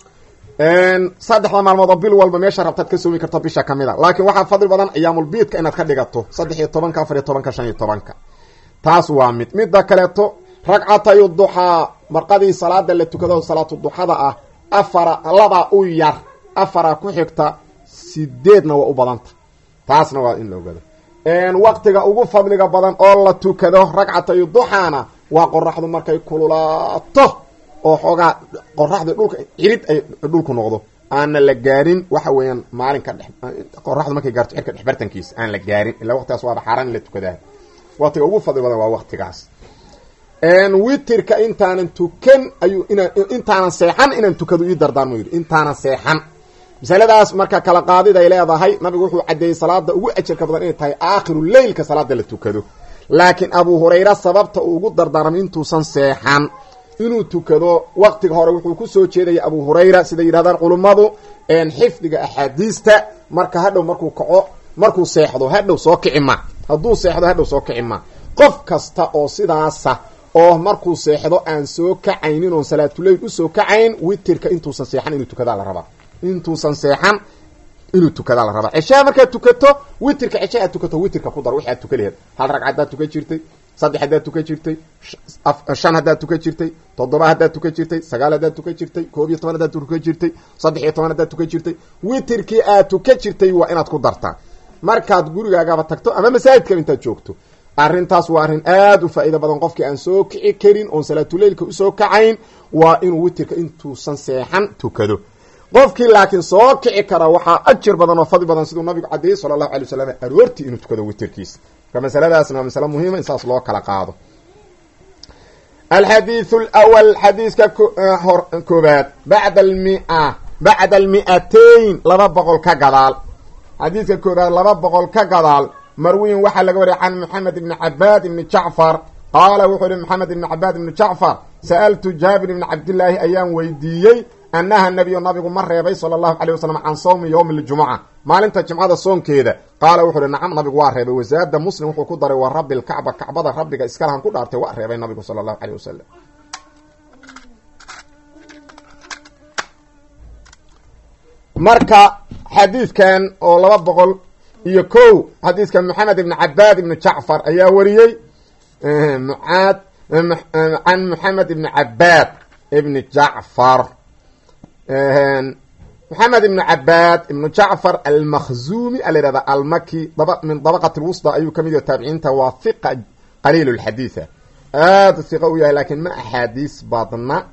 saddexda maalmood bil walba meesha rabtad ka soomi karto bisha kamida laakiin waxa fadil badan ayaamul biidka inaad ka dhigato 13 14 15 taas waa midda kaleeto ragcatay duha marqadii salaada la tukado salaatu duhada ah laba u yar afara ku xigta 8na waa u badanta taasna waa in la ogaado waqtiga ugu fadliga badan oo la tukado ragcatay duhana waa qoraxdu markay kululaato oo xogaa qoraxda dhulka cirid ay dhulku noqdo aan la gaarin waxa weeyaan maalinka qoraxdu markay gaarto cirka dhexbartankiisa aan la gaarin ilaa waqtigaas waa xaraan la tukadaa waqtiga ugu fadliga badan waa waqtigaas witirka intaanan tukan ayuu intaanan seexan inaan tukado ii dardaarmo yiri intaanan seexan misaladaas marka kala qaadida ay leedahay nabigu wuxuu cadeeyay salaada ugu ajarka badan inay tahay aakhirul leylka salaada la tukado laakiin abu hurayra sababta uu ugu dardaarmay intuusan seexan inuu tukado waqtiga hore wuxuu ku soo jeeday abu hurayra sida yiraahdaan culimadu xifdiga ahadiista marka hadhow markuu kaco markuu seexdo hadhow soo kicima haduu seexdo hadhow soo kicima qof kasta oo sidaasa oo markuu seexdo aan soo kacaynin oo salaatuleyl u soo kacayn witirka intuusan seexan inuu tukada la rabaa cishaa markaa tukato witirka cishaa tukato witirka ku dar wixii aad tukaleed hal ragcad baad tukan jirtay saddex hadaad tukan jirtay 5 hadaad tukan jirtay 7 hadaad tukan jirtay 9 hadaad tukan jirtay 11 hadaad tukan jirtay 13 hadaad tukan jirtay witirkii aad tukan jirtay waa inaad ku dartaa markaad gurigaaga tagto ama masaajidka intaad joogto arrintaas waa arrin aad u faa'iido badan qofkii aan soo kici karin oo salaatuleylka u soo kacayn waa inuu witirka intuusan seexan tukado qofkii laakiin soo kici kara waxaa ajir badan oo fadli badan sidoo nabigu cadeeyay sallallahu alayhi wasallam aroorti inuu tukado witirkiisa kama masaladaasna waa mas'ala muhiim in saas loo kala qaado الحديث الأول حديث كوبات بعد 200 لبا بقول كقدال حديث كوبات لبا بقول كقدال مروي وحا لغوري عن محمد بن عباد بن جعفر قال وحول محمد بن عباد بن جعفر سألت جابر بن عبد الله أيام ويديي أنها النبي مر صلى الله عليه وسلم عن صوم يوم الجمعة ما لنت جمعة صوم كذا قال وحول نعم نبي وارهب وزاد مسلم وحو كدر ورب الكعبة كعبة ربك اسكالها كدرت وارهب النبي صلى الله عليه وسلم marka xadiiskan oo 200 xadiiskan maxamed ibn abbad ibn ja'far ayaa wariyay mu'ad an maxamed ibn abbad ibn ja'far محمد بن عباد بن جعفر المخزومي الذي المكي من طبقة الوسطى أي كمية التابعين توافق قليل الحديث هذا الثقوية لكن ما أحاديث بطنة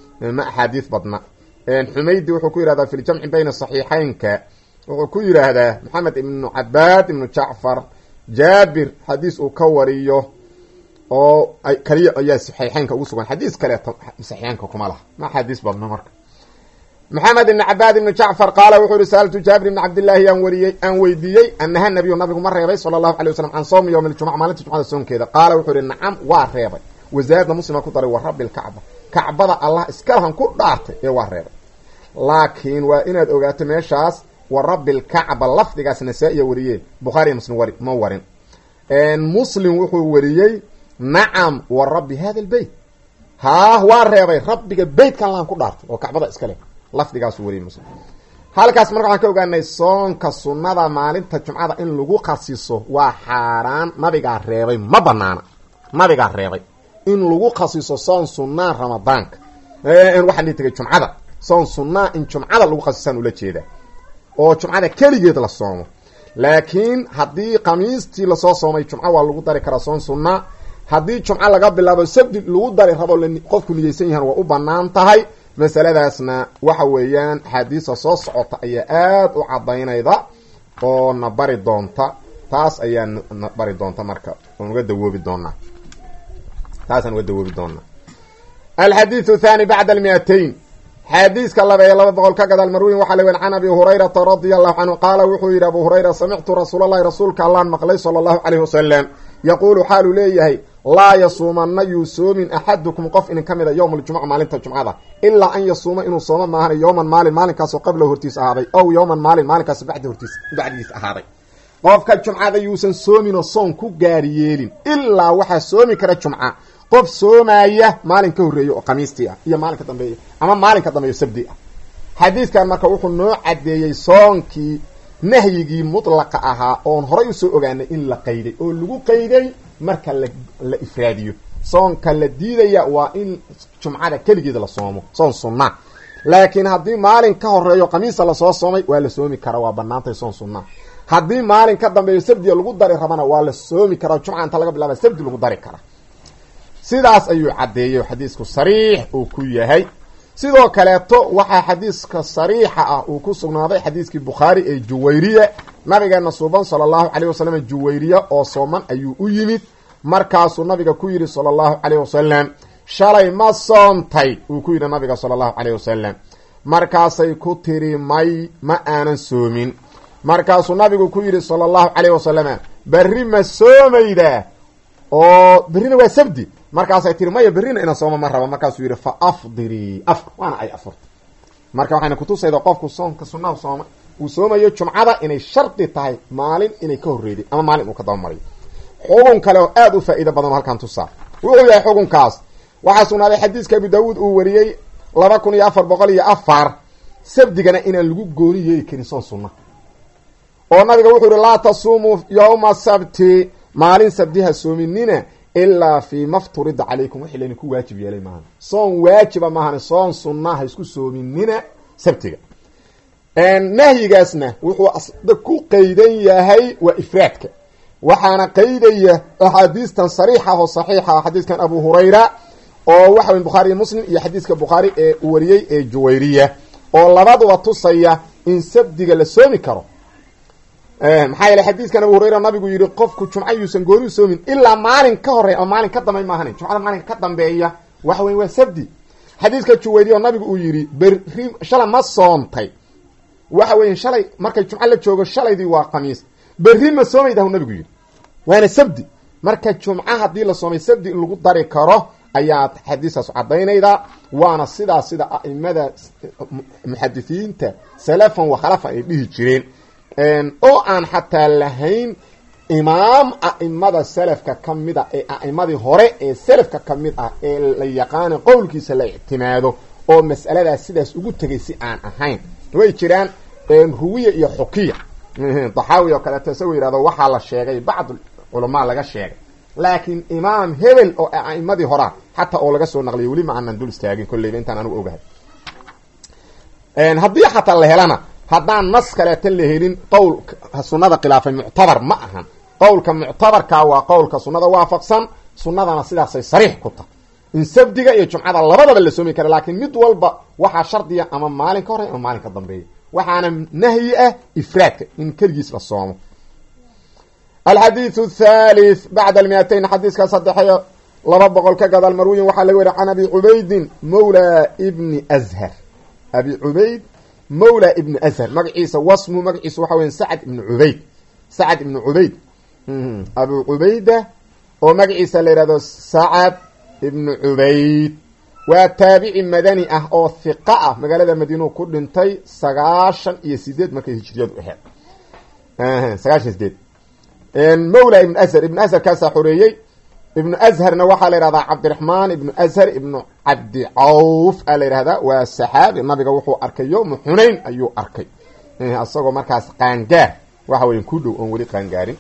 حميدي وحكوير هذا في الجمع بين الصحيحين وحكوير هذا محمد بن عباد بن جعفر جابر حديث كوريه أو كليه أي صحيحين كوسوا حديث كليه صحيحين كماله ما حديث بطنة مرك محمد بن عباد بن جعفر قال وحول سألت جابر بن عبد الله أن ويديي أنها النبي مر صلى الله عليه وسلم عن صوم يوم الجمعة مالت الجمعة الصوم كذا قال وحول نعم وارهبي وزاد مسلم كتر ورب الكعبة كعبة الله اسكالهم كل دارت اي وارهبي لكن وإن أوغات ميشاس ورب الكعبة لفظ نسائي وريي بخاري مسلم وري مورين ان مسلم وحول وريي نعم ورب هذا البيت ها وارهبي ربك بيت كان الله كل دارت وكعبة اسكالهم lafdigaas wariy muslim halkaas marka waxaan ka ogaanay soonka sunnada maalinta jumcada in lagu qasiso waa xaraan nabiga reebay ma banaana nabiga reebay in lagu qasiso soon sunna ramadaanka in waxa la tagay jumcada soon sunna in jumcada lagu qasisan ula jeeda oo jumcada kaligeed la soomo laakiin hadii qamiistii la soo soomay jumca waa lagu dari karaa soon sunna hadii jumca laga bilaabo sabti lagu dari rabo qofku niyeysan yahay waa u banaan tahay masaladaasna waxa weeyaan xadiisa soo socota ayaa aad u cadaynayda oo na bari doonta taas ayaa na bari doonta marka oo uga dawoobi doona الحديث الثاني بعد 200 حديث كلا بقول كذا المروي وحلو عن ابي هريره رضي الله عنه قال وحير ابو هريره سمعت رسول الله رسولك الله مقلي صلى الله عليه وسلم يقول حال ليه لا يصومن يصوم احدكم قف ان كمل يوم الجمعه مالنت الجمعه الا ان يصوم انه صوم ما يوما مال كاسو قبل هرتيس اهاday او يوما مال كاس بعد هرتيس بعديس اهاday qofka jumcada yuusan soomin oo soon ku gaar yeelin illa waxa soomi kara jumca qof soomaya maalinka horeeyo oo qamiistii ah iyo maalinka dambeeyo ama maalinka dambeeyo sabti ah xadiiskan marka wuxuu noo cadeeyay soonkii nahyigii mutlaqa ahaa oo horay u soo ogaanay in la qayday oo lagu qayday marka la ifraadiyo soonka la diidaya waa in jumcada kaligeed la soomo soon sunna laakiin hadii maalin ka horeeyo qamiis la soo soomay waa la soomi karaa waa banaantay soon sunna hadii maalin ka dambeeyo sabti lagu dari rabana waa la soomi karaa jumca inta laga bilaabo sabti lagu dari karaa sidaas ayuu cadeeyay xadiisku sariix uu ku yahay sidoo kale to waxa xadiiska sariixa ah uu ku sugnaaday xadiiskii Bukhari ee Juwayriya nabiga suuban sallallahu alayhi wasallam Juwayriya oo sooman ayuu u yimid markaasuu nabiga ku yiri sallallahu alayhi wasallam shalay ma soontay uu ku yiri nabiga sallallahu alayhi wasallam markaasay ku tiri ma aanan soomin markaasuu nabigu ku yiri sallallahu alayhi wasallam barri ma soomayda oo barrina waa sabti markaasay tiri maya barrina ina sooma ma raba markaasuu yiri fa afdiri waana ay afur marka waxayna ku tusaydo qofku soonka sunnaha sooma uu soomayo jumcada inay sharti tahay maalin inay ka horeeyay ama maalin uu ka damariyo xugun kale oo aad u faa'iido badan halkan tusaa wuxuu yahay xugunkaas waxa sugnaaday xadiiska Abu Daawud uu wariyay 2404 sabdigana inaan lagu gooni yeeli karin soon sunna oo nabiga wuxuu yiri la tasuumu yawma sabti maalin sabdiha soominina illa fi mafturid alaykum wixii ku waajib yeelay maahan soon waajiba maahan soon sunna ha isku soominina sabtiga nahyigaasna wuxuu asda ku qaydan yahay wa ifraadka waxaana qaydaya ahadiistan sariixa oo saxiixa xadiiskan Abu Hurayra oo waxa Bukhari Muslim iyo xadiiska Bukhari ee wariyay ee Juwayriya oo labaduba tusaya in sabdiga la soomi karo maxaa yeelay xadiiskan Abu Hurayra nabigu yiri qofku jumca yuusan gooni soomin illa maalin ka horeeyo ama maalin ka dambeeyo maahan jumcada maalin ka dambeeya waxa weyn waa sabdi. xadiiska Juwayriyo nabigu uu yiri berri shalay ma soontay, waxa weyn shalay markay jumco la joogo shalaydii waa khamiis, berri ma soomaydaa nabigu yiri waana sabdi. marka jumca hadii la soomay sabdi in lagu dari karo ayaa xadiisaas cadaynayda, waana sida aimada muhaddisiinta salafan wa khalafan ay dhihi jireen oo aan xataa lahayn imaam aimada salafka kamida ee aimadii hore ee salafka kamid ah ee la yaqaan qowlkiisa la ictimaado oo mas'aladaas sidaas ugu tagay si aan ahayn. way jiraan ruwiya iyo xukiya dahawi oo kale taasoo yiraahdo waxa la sheegay bacd ulama laga sheegay, laakiin imaam hebel oo aimadii hore hatta oo laga soo naqliyay wali ma aanan dul istaagin kulleeyba intaan anigu ogahay. haddii hatta la helana haddaan nas kale tan la helin qowl sunnada khilaafay mu'tabar ma ahan. qowlka mu'tabarka waa qowlka sunnada waafaqsan, sunnadana sidaas ay sariix ku tahay in sabdiga iyo jumcada labadaba la soomi karo, laakiin mid walba waxa shardiya ama maalin ka hore ama maalin ka dambeeyo, waxaana nahyi ah ifraadka in kaligiis la soomo. الحديث الثالث بعد 200 حديث كصدحية لبقل كقد المروي وحال ورع عن أبي عبيد مولى ابن أزهر. أبي عبيد مولى ابن أزهر مقعيس واسمه مقعيس وحوين سعد بن عبيد. سعد بن عبيد أبو عبيدة ومقعيس اللي سعد بن عبيد والتابع مدني أو ثقاء مقالة مدينة كل انتي سقاشا يسيدد مكي هجريات أحيان سقاشا يسيدد. مولى ابن أزهر. ابن أزهر كاسا حريي. ابن أزهر نوحى لرضا عبد الرحمن ابن أزهر ابن عبد عوف قال هذا والسحاب النبي وحو أركي يوم حنين أيو أركي أصدقوا مركز قانجار وحو ينكدوا أنولي قانجاري.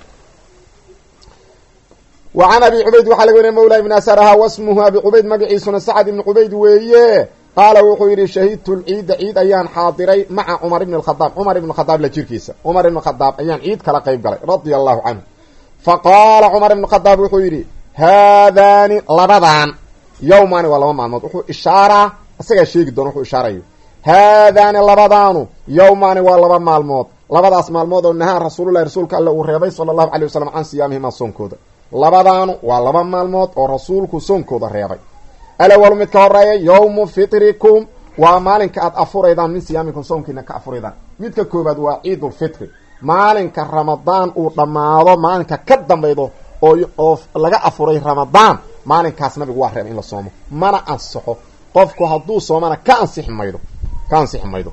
وعن أبي عبيد وحلقوا مولى ابن أزهرها واسمه أبي عبيد مقعيسنا سعد بن عبيد ويه قال وحيري شهدت العيد عيد أيان حاضري مع عمر بن الخطاب. عمر بن الخطاب لجيركيسة عمر بن الخطاب أيان عيد كلا قيب قلي رضي الله عنه. فقال عمر بن الخطاب وحيري هذان لبضان يومان ولا معلومات وحو إشارة أسيقى شيء دون وحو إشارة هذان لبضان يومان ولا معلومات لبضاس معلومات والنهار رسول الله رسولك الله وريبي صلى الله عليه وسلم عن صيامهما صنكودا لبضان ولا معلومات ورسولك صنكودا ريبي الأول مد كهرية يوم فطركم ومالك أفريدان من صيامكم صومكنا كأفريدان مد كوباد وعيد الفطر مالك رمضان ودماado maalinka ka dambeedo oo laga afuray Ramadan maalinkaas nabigu waa reebay in la soomo mana ansaxo qofku haduu soomana ka ansix maydo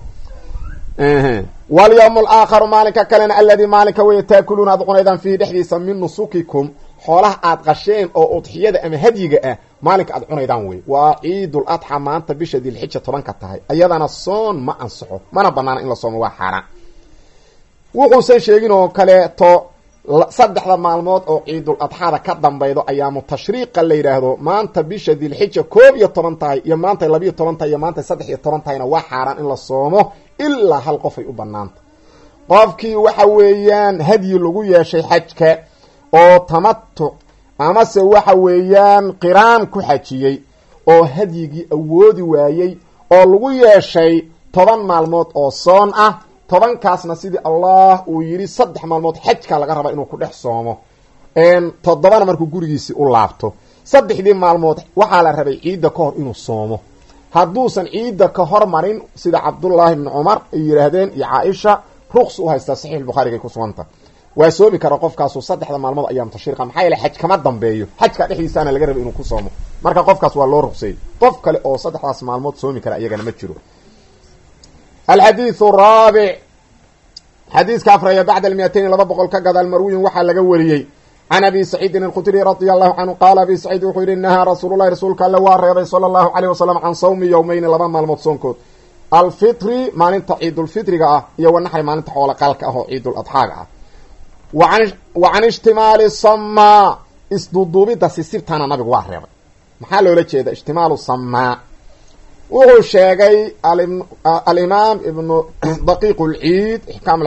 wal yawmul aakhir maalinka kalena alladii maalinka way taakuluna adqunaydan fi dhixdiisa min nusukikum xoolaha aad qasheen oo udxiyada ama hadiga ah maalinka aad cunaydaan way waa ciidul adha maanta bisha dil xijja 10 ka tahay ayadana soon ma ansaxo mana banaana in la soomo waa xaraan. wuxuu san sheegin oo kale to saddexda maalmood oo ciidul adxada ka dambeedo ayaamu tashriiqa la yiraahdo maanta bisha dil xijja 12 tahay iyo maanta 12 tahay iyo maanta 13 tahayna waa xaraan in la soomo ilaa hal qof ay u banaanta. qofkii waxa weeyaan hadiyi lagu yeeshay xajka oo tamattu ama se waxa weeyaan qiraan ku xajiyay oo hadiyigi awoodi waayay oo lagu yeeshay 10 maalmood oo soon ah 10 kaasna sidii Allah uu yiri 3 maalmood xajka laga raba inuu ku dhex soomo 7 markuu gurigiisa u laabto 3 maalmood waxa la rabay ciida ka hor inuu soomo hadduusan ciida ka hor marin sida Abdullah ibn Umar ay yiraahdeen iyo Aisha ruqs u haysta sahih Bukhari ku suganta waa soomi kara qofkaas 3 maalmood ayaam tashriiqa maxay la xaj kama dambeeyo xajka dhixdiisana laga rabo inuu ku soomo marka qofkaas waa loo ruqsay qof kale oo 3 maalmood soomi kara iyagana ma jiro. الحديث الرابع حديث كافر بعد 200 لبقل كقد المروي وحا لغا وريي عن ابي سعيد الخدري رضي الله عنه قال ابي سعيد وحير انها رسول الله رسولك الله وريبي صلى الله عليه وسلم عن صوم يومين لبا مالمود صونكود الفطر مالنت عيد الفطر يا ونحر مالنت خوله قالك اهو عيد الاضحى وعن اشتمال الصماء اسدودوبي دسيسيرتانا نبي waa reebay maxaa loo jeedaa ishtimaalu samaa wuxuu sheegay al-imam ibn daqiq al-eid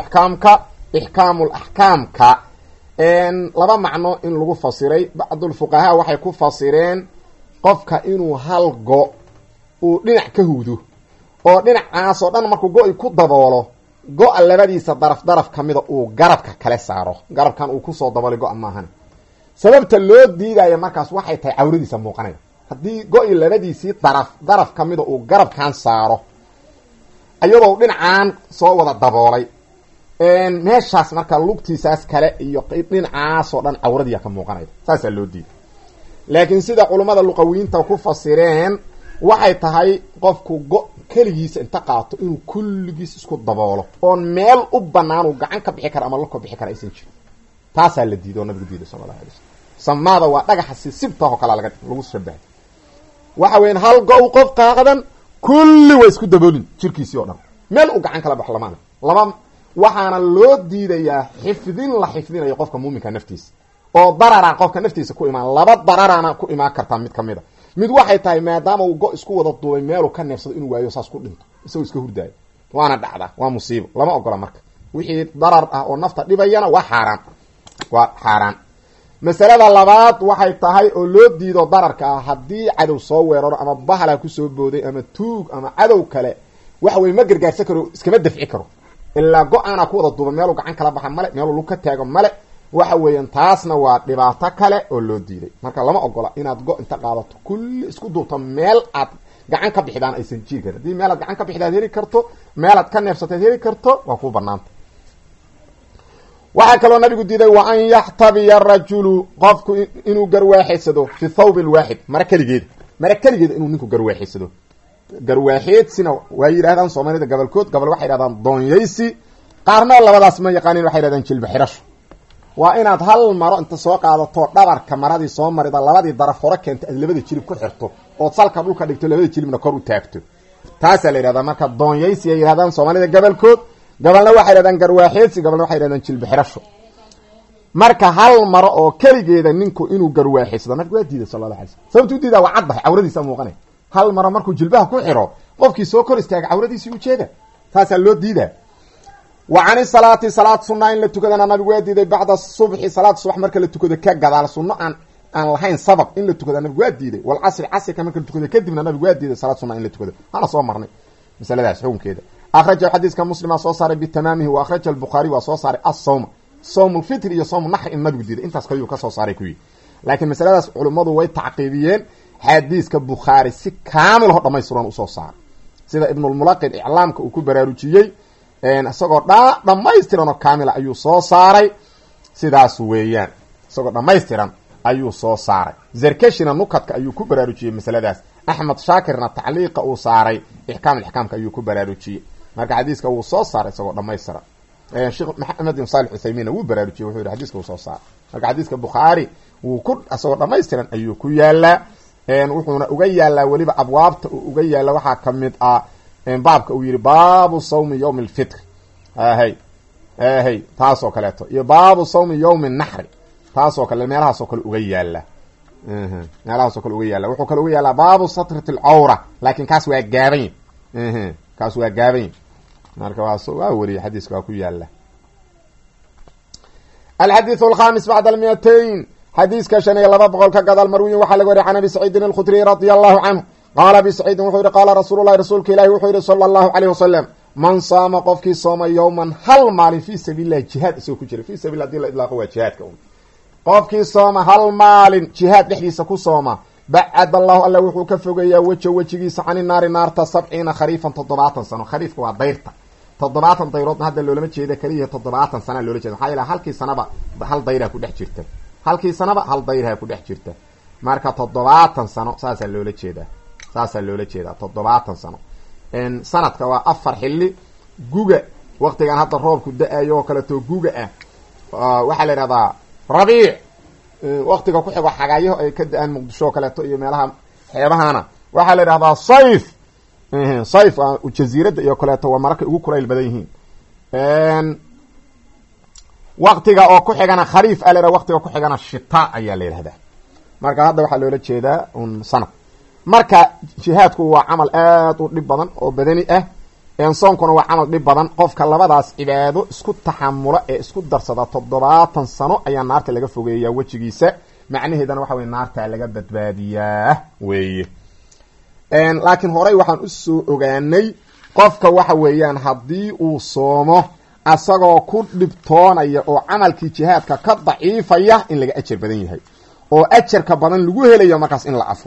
ihkam al-ahkamka en laba macno in lagu fasiray bacdul fuqaha waxay ku fasireen qofka inuu hal go uu dhinac ka huudo oo dhinacaas oo dhan markuu go'ay ku daboolo go' labadiisa daraf kamida uu garabka kale saaro garabkan uu ku soo daboolay go' maahan sababta loo diidayo markaas waxay tahay awradiisa muuqanay haddii go-i labadiisii daraf kamida uu garabkan saaro iyadoo dhinacaan soo wada daboolay meeshaas marka lugtiisaas kale iyo dhinacaasoo dhan cawradiya ka muuqanayda saasaa loo diiday laakiin sida culummada luqawiyiinta ku fasireen waxay tahay qofku keligiisa inta qaato inuu kulligiis isku daboolo oon meel u banaan uu gacan ka bixi kara ama lako bixi kara aysan jirin taasaa la diiday oo nabigu diiday sallallahu alayhi wasallam samaada waa dhagaxa sibtaho kala lagu shabahay waxa weyn hal go qof qaaqadan kulli way isku daboolin jirkiisii oo dhan meel uu gacan kala bax lamaan laba waxaana loo diidayaa xifdin la xifdinayo qofka muuminka naftiisa oo darara qofka naftiisa ku imaan laba dararana ku imaan karta mid kamida mid waxay tahay maadaama uu go isku wada duubay meel uu ka neefsado inuu waayo saas ku dhinto isagoo iska hurdaayo waana dhacda waa musiibo lama ogola marka wixii darar ah oo nafta dhibayana waa xaaraan masalada labaad waxay tahay oo loo diido dararka ah haddii cadow soo weeraro ama bahala kusoo booday ama tuug ama cadow kale waxa weye ma gargaarsan karo iskama dafci karo ilaa go-aanaa ku wada duuba meeluu gacan kala baxa male meeluu lug ka taago male waxa weeyaan taasna waa dhibaato kale oo loo diiday marka lama ogola inaad go inta qaadato kulli isku duubto meel aad gacan ka bixidaan aysan jiri karin haddii meelaad gacan ka bixida ad heli karto meelaad ka neefsataad heli karto waa kuu banaanta waxaa kaloo nabigu diiday wa an yaxtabiya rajulu qofku inuu garwaaxeysado fi thawb lwaaxid mara keligeeda inuu ninku garwaaxeysado garwaaxeedsina waa yidhahdaan soomaalida gobolkood gobol waxay yidhahdaan doonyaysi qaarna labadaas ma yaqaanin waxay yidhahdaan jilba xirasho waa inaad hal maro inta soo qaadato dhabarka maradii soo marida labadii daraf hore keenta aad labada jilib ku xirto ood salka dhulka dhigto labada jilibna kor u taagto taasaa la yidhahdaa marka doonyaysi ay yidhahdaan soomaalida gobolkood gobolna waxay yidhahdaan garwaaxeedsi gobolna waxay yidhahdaan jilba xirasho marka hal maro oo keligeeda ninku inuu garwaaxeysado nabigu waa diiday sallallahu alayhi wasallam sababtu diidaa waa caddahay cawradiisa muuqanay hal maro markuu jilbaha ku xiro qofkii soo kor istaaga cawradiisii u jeeda taasaa loo diidaa wa cani salaati salaad sunna in la tukadana nabigu waa diiday bacda subxi salaad subax marka la tukado ka gadaal sunno aan lahayn sabab in la tukada nabigu waa diiday wal casri casrika marka la tukado kadibna nabigu waa diiday salaad sunna in la tukado hana soo marnay masaladaas xukunkeeda akhraja xadiiska muslima soo saaray bitamaamihi wa akhraja al-bukhari wa soo saaray as-sawm sawm al-fitr iyo sawm an-nahr in nabigu diiday intaas kaliya ka soo saaray kuwi laakiin masaladaas culimadu way tacqiibiyeen xadiiska bukhari si kaamil oo dhamaystiran u soo saaray sida ibn al-mulaqin i'laamka uu ku baraarujiyay isagoo dhamaystiran oo kaamil ayuu soo saaray sidaas weeyaan isagoo dhamaystiran ayuu soo saaray zarkashina nukadka ayuu ku baraarujiyay masaladaas axmed shaakirna tacliiqa uu saaray ixkaamka ayuu ku baraarujiyey marka xadiiska wuu soo saaray isagoo dhamaystiran sheekh maxamed bin salih uthaymin wuu baraarujiyey wuxuu yidhi xadiiska wuu soo saaray marka xadiiska bukhaari wuu ku isagoo dhamaystiran ayuu ku yaalaa wuxuuna uga yaalaa weliba abwaabta uu uga yaala waxaa kamid ah baabka uu yihi baabu sawmi yawmi alfitr taasoo kaleeto iyo baabu sawmi yawmi naxri taasoo kale meelahaasoo kale uga yaala wuxuu kale uga yaalaa baabu satrati alcawra laakin kaas waa gaabany marka waa weriye xadiiska waa ku yaala alxadiiث alkhamis bacd almiatayn xadiiska 5200 ka gadaal marwiyin waxaa laga wariya can abi saciidin alkhudriy radia allahu canhu qaala abi saciidin wuxuu yihi qaala rasuulu lahi rasuulka ilahi wuxuu yihi sala allahu alayh wasalam man saama qofkii sooma yowman hal maalin fii sabiil lahi jihaad isagoo ku jira fi sabil hadii la idlaaqo waa jihaadka un qofkii sooma hal maalin jihaad dhexdiisa ku sooma bacad allahu alla wuxuu ka fogeeyaa wejigiisa cani naari naarta 70 khariifan 70 sano khariifka waa dayrta 70 dayroodna hadda loolama jeeda kaliya 70 sana loola jeeda maxaa yeelay halkii sanaba hal dayra ku dhex jirta hal dayra ku dhex jirta marka 70 sano saasaa loola jeedaa 70 sano sanadka waa 4 xilli guga waqtigan hadda roobku da-ayo oo kaleeto guga ah waxaa la yidhahdaa rabiic waqtiga ku xigo xagaayaho ay ka da-aan muqdisho oo kaleeto iyo meelaha xeebahana waxaa la yidhahdaa sayf jaziiradda iyo kaleeto waa mararkay ugu kulayl badan yihiin waqtiga oo ku xigana khariif a la yhahda waqtiga ku xigana shita ayaa la yidhahdaa marka hadda waxaa loola jeedaa sanad marka jihaadku waa camal aad u dhib badan oo badani ah soonkuna waa camal dhib badan qofka labadaas cibaado isku taxamula ee isku darsada 70 sano ayaa naarta laga fogeeyaa wejigiisa macnaheedana waxa weye naarta laga badbaadiyaa weeye laakiin horey waxaan usoo ogaanay qofka waxa weeyaan haddii uu soomo asagoo ku dhibtoonaya oo camalkii jihaadka ka daciifaya in laga ajar badan yahay oo ajarka badan lagu helayo markaas in la afuro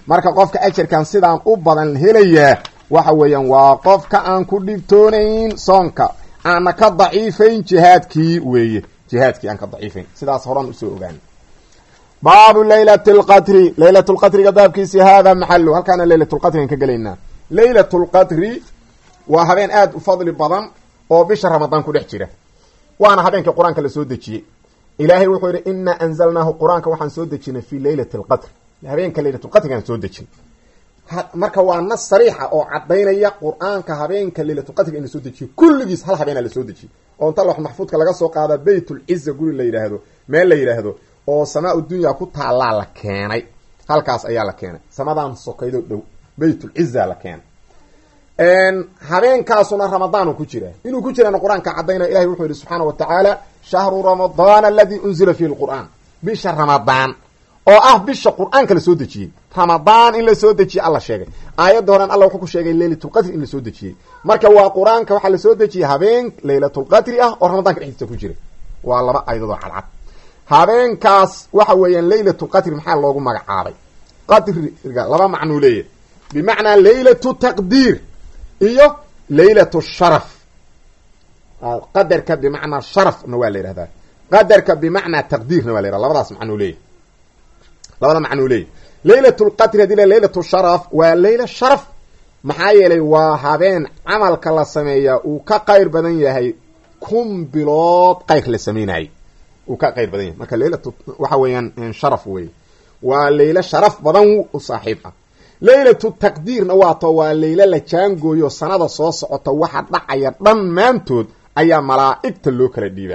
marka qofka ajarkan sidaan u badan helayaa waxa weeyaan waa qofka aan ku dhibtoonayn soonka aana ka daciifayn jihaadkii weeye jihaadkii aan ka daciifayn sidaas horan usoo ogaan baabu laylat lqadri laylat lqadriga baabkiisi hada maxalu halkaana laylat lqadrigan ka gelaynaa laylat lqadri waa habeen aada u fadli badan oo bisha ramadaan ku dhex jira waana habeenkii qur-aanka la soo dejiyey ilaahay wuxuu yidhi inaa anzalnaahu qur-aanka waxaan soo dejinay fi laylati lqadr habeenka laylatulqadrigaan soo dejin marka waa nas sariixa oo cadaynaya qur-aanka habeenka laylatulqadriga in la soo dejiyo kulligiis hal habeena la soo dejiyey oo inta loox maxfuudka laga soo qaada baytulciza guri la yidhaahdo meel la yidhaahdo oo samaa dunya ku taallaa la keenay halkaas ayaa la keenay samadan sokaydo dhow baytulciza la keenay habeenkaasuna ramadaanu ku jira inuu ku jirana qur-aanka cadayna ilahay wuxuu yihi subxaana wa tacaala shahru ramadaan aladi unzila fihi lqur'aan bisha ramadaan oo ah bisha qur-aanka la soo dejiyey ramadaan in la soo dejiyey alla sheegay aayadda horan alla wuxuu ku sheegay laylatulqadri in la soo dejiyey marka waa qur-aanka waxaa la soo dejiyey habeen laylatulqadri ah oo ramadaanka dhexdiisa ku jira waa laba aayadadoo cadcad habeenkaas waxa weeyaan laylatulqadri maxaa loogu magacaabay qadriga laba macnuu leeyahy bimacnaa laylatu taqdiir iyo laylat sharaf qadarka bimacnaa sharafna waa la yihahdaa qadarka bimacnaa taqdiirna waa la yihahda labadaas macnuu leeyahy labada macnuu leeyahy laylat lqadri hadii la laylat sharaf waa layla sharaf maxaa yeelay waa habeen camalka la sameeyaa uu ka qayr badan yahay 1000 bilood qayr la sameynayay uu ka qayr badan yahay marka laylatu waxa weeyaan sharaf wey waa layla sharaf badan u saaxiib ah laylatu taqdiirna waa layla la jaangooyo sanada soo socota waxa dhacaya dhammaantood ayaa malaa'igta loo